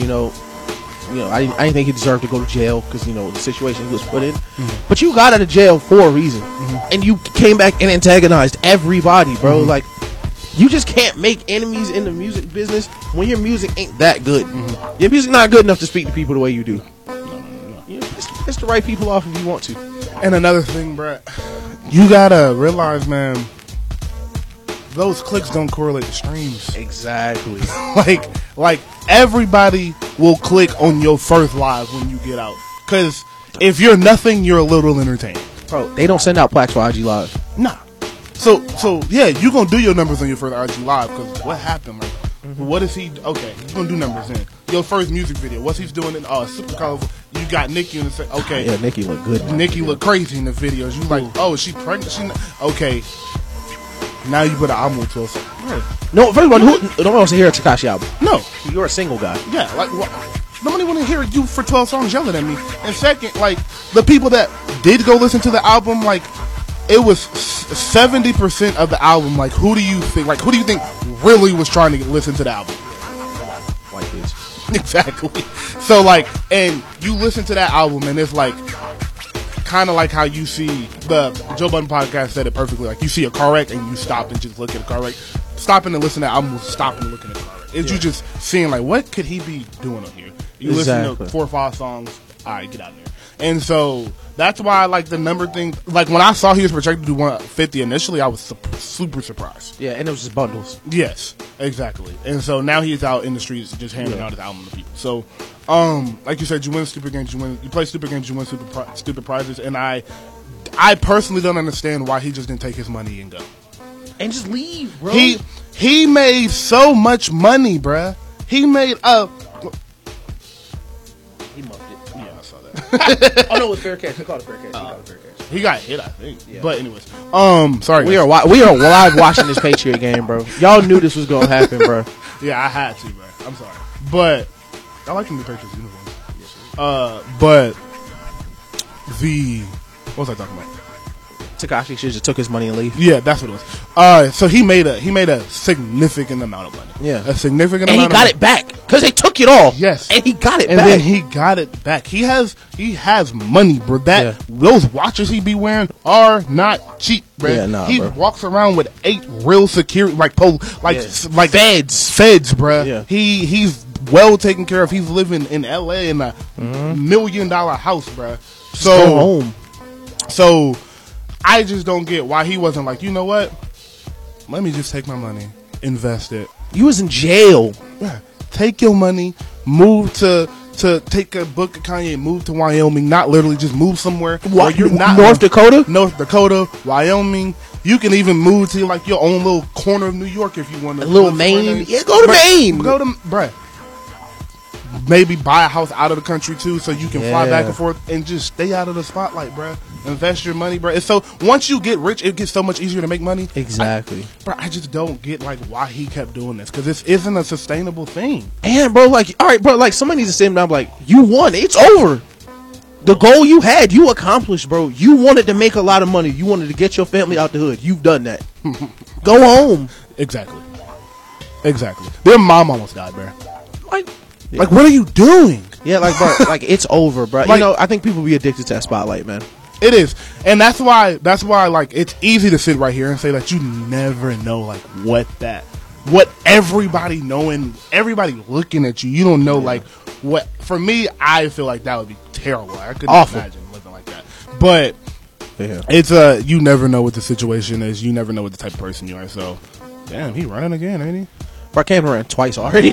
I didn't think he deserved to go to jail because the situation he was put in. Mm-hmm. But you got out of jail for a reason, and you came back and antagonized everybody, bro. Mm-hmm. Like, you just can't make enemies in the music business when your music ain't that good. Mm-hmm. Your music not good enough to speak to people the way you do. No. It's to write people off if you want to. And another thing, bro, you gotta realize, man, those clicks don't correlate to streams. Exactly. like everybody will click on your first live when you get out. Because if you're nothing, you're a little entertained. Bro, they don't send out plaques for IG Live. Nah. So yeah, you gonna do your numbers on your first IG Live, because what happened? Like, what is he? Okay, he's gonna do numbers in your first music video. What's he's doing in Super Colorful? You got Nicki in the okay. Yeah, Nicki look good. Nicki look crazy in the videos. You like, oh, is she pregnant? Okay. Now you put an album with 12 songs. Right. No, first of all, no one wants to hear a Tekashi album. No, you're a single guy. Yeah, like nobody want to hear you for 12 songs yelling at me. And second, like the people that did go listen to the album, like it was 70% of the album. Like who do you think really was trying to listen to the album? White kids. Exactly. So like, and you listen to that album, and it's like kind of like how you see the Joe Budden podcast said it perfectly. Like you see a car wreck and you stop and just look at a car wreck. Stopping and listening to that album, stopping and looking at the car wreck. It's you just seeing like, what could he be doing on here? You listen to 4 or 5 songs. All right, get out of there. And so that's why I like the number thing. Like when I saw he was projected to do 150 initially, I was super surprised. Yeah, and it was just bundles. Yes, exactly. And so now he's out in the streets just handing out his album to people. So, like you said, you win stupid games, you play stupid games, you win stupid prizes. And I personally don't understand why he just didn't take his money and go and just leave, bro. He made so much money, bruh. He made He muffed it. Yeah, I saw that. Oh no, it was fair catch. He called it fair catch. He got hit, I think. Yeah. But anyways, sorry. We are live watching this Patriot game, bro. Y'all knew this was gonna happen, bro. Yeah, I had to, bro. I'm sorry, but I like the Patriots uniforms. But what was I talking about? Tekashi should just took his money and leave. Yeah, that's what it was. So he made a significant amount of money. Yeah, a significant amount. And he got it back because they took it all. Yes, and he got it back. And then he got it back. He has money, bro. Those watches he be wearing are not cheap, bro. Yeah, nah, he bro. walks around with 8 real security, like feds, bro. Yeah. He's well taken care of. He's living in LA in a $1 million house, bro. So go home. So I just don't get why he wasn't like, you know what? Let me just take my money, invest it. You was in jail. Yeah. Take your money, move to take a book of Kanye, move to Wyoming, not literally just move somewhere where you're not North Dakota, Wyoming. You can even move to like your own little corner of New York if you want to. A little Maine. Yeah, go to Maine. Go to, bruh. Maybe buy a house out of the country too, so you can fly back and forth and just stay out of the spotlight, bruh. Invest your money, bruh. It's so once you get rich, it gets so much easier to make money. Exactly, I just don't get like why he kept doing this, because this isn't a sustainable thing. And bro, like, all right, bro, like somebody needs to sit down, like, you won, it's over. The goal you had, you accomplished, bro. You wanted to make a lot of money. You wanted to get your family out the hood. You've done that. Go home. Exactly. Their mom almost died, bro. Like, what are you doing? Yeah, like, bro, like, it's over, bro. Like, you know, I think people be addicted to that spotlight, man. It is. And that's why, like, it's easy to sit right here and say that you never know, like, what everybody knowing, everybody looking at you, you don't know, like, what. For me, I feel like that would be terrible. I couldn't imagine living like that. But it's you never know what the situation is. You never know what the type of person you are. So, damn, he running again, ain't he? Bro, Cam ran twice already.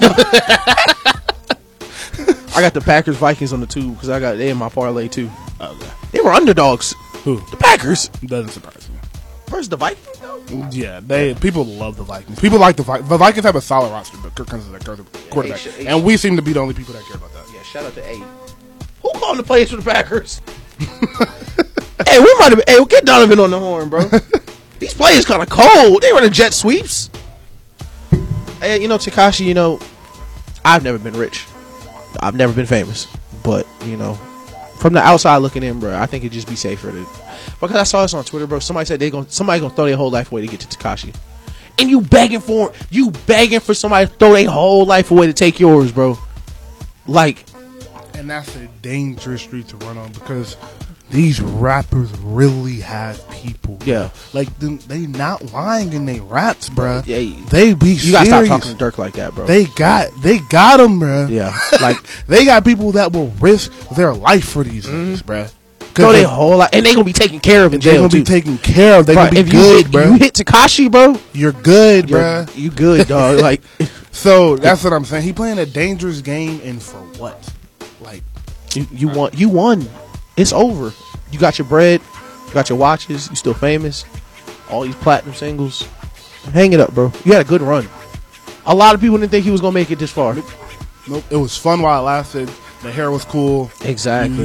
I got the Packers Vikings on the 2 because they in my parlay too. Okay. They were underdogs. Who? The Packers. Doesn't surprise me. Where's the Vikings though? Yeah, people love the Vikings. People like the Vikings. The Vikings have a solid roster, but Kirk Cousins is their quarterback, and we seem to be the only people that care about that. Yeah, shout out to A. Who called the plays for the Packers? Hey, we might have. Hey, get Donovan on the horn, bro. These players kind of cold. They running jet sweeps. Hey, you know, Tekashi. You know, I've never been rich. I've never been famous, but you know, from the outside looking in, bro, I think it'd just be safer to. Because I saw this on Twitter, bro. Somebody said somebody gonna throw their whole life away to get to Tekashi, and you begging for somebody to throw their whole life away to take yours, bro. Like, and that's a dangerous street to run on because these rappers really have people. Yeah, like they not lying in their raps, bro. Yeah, they be. You gotta stop talking to Dirk like that, bro. They got them, bro. Yeah, like they got people that will risk their life for these niggas, bro. Throw their whole life, and they gonna be taken care of in jail. They gonna be taken care of. They gonna be if good, bro. You hit Tekashi, bro. You're good, bro. You good, dog. Like, so that's what I'm saying. He playing a dangerous game, and for what? Like, you won. You won. It's over. You got your bread. You got your watches. You still famous. All these platinum singles. Hang it up, bro. You had a good run. A lot of people didn't think he was gonna make it this far. Nope. It was fun while it lasted. The hair was cool. Exactly.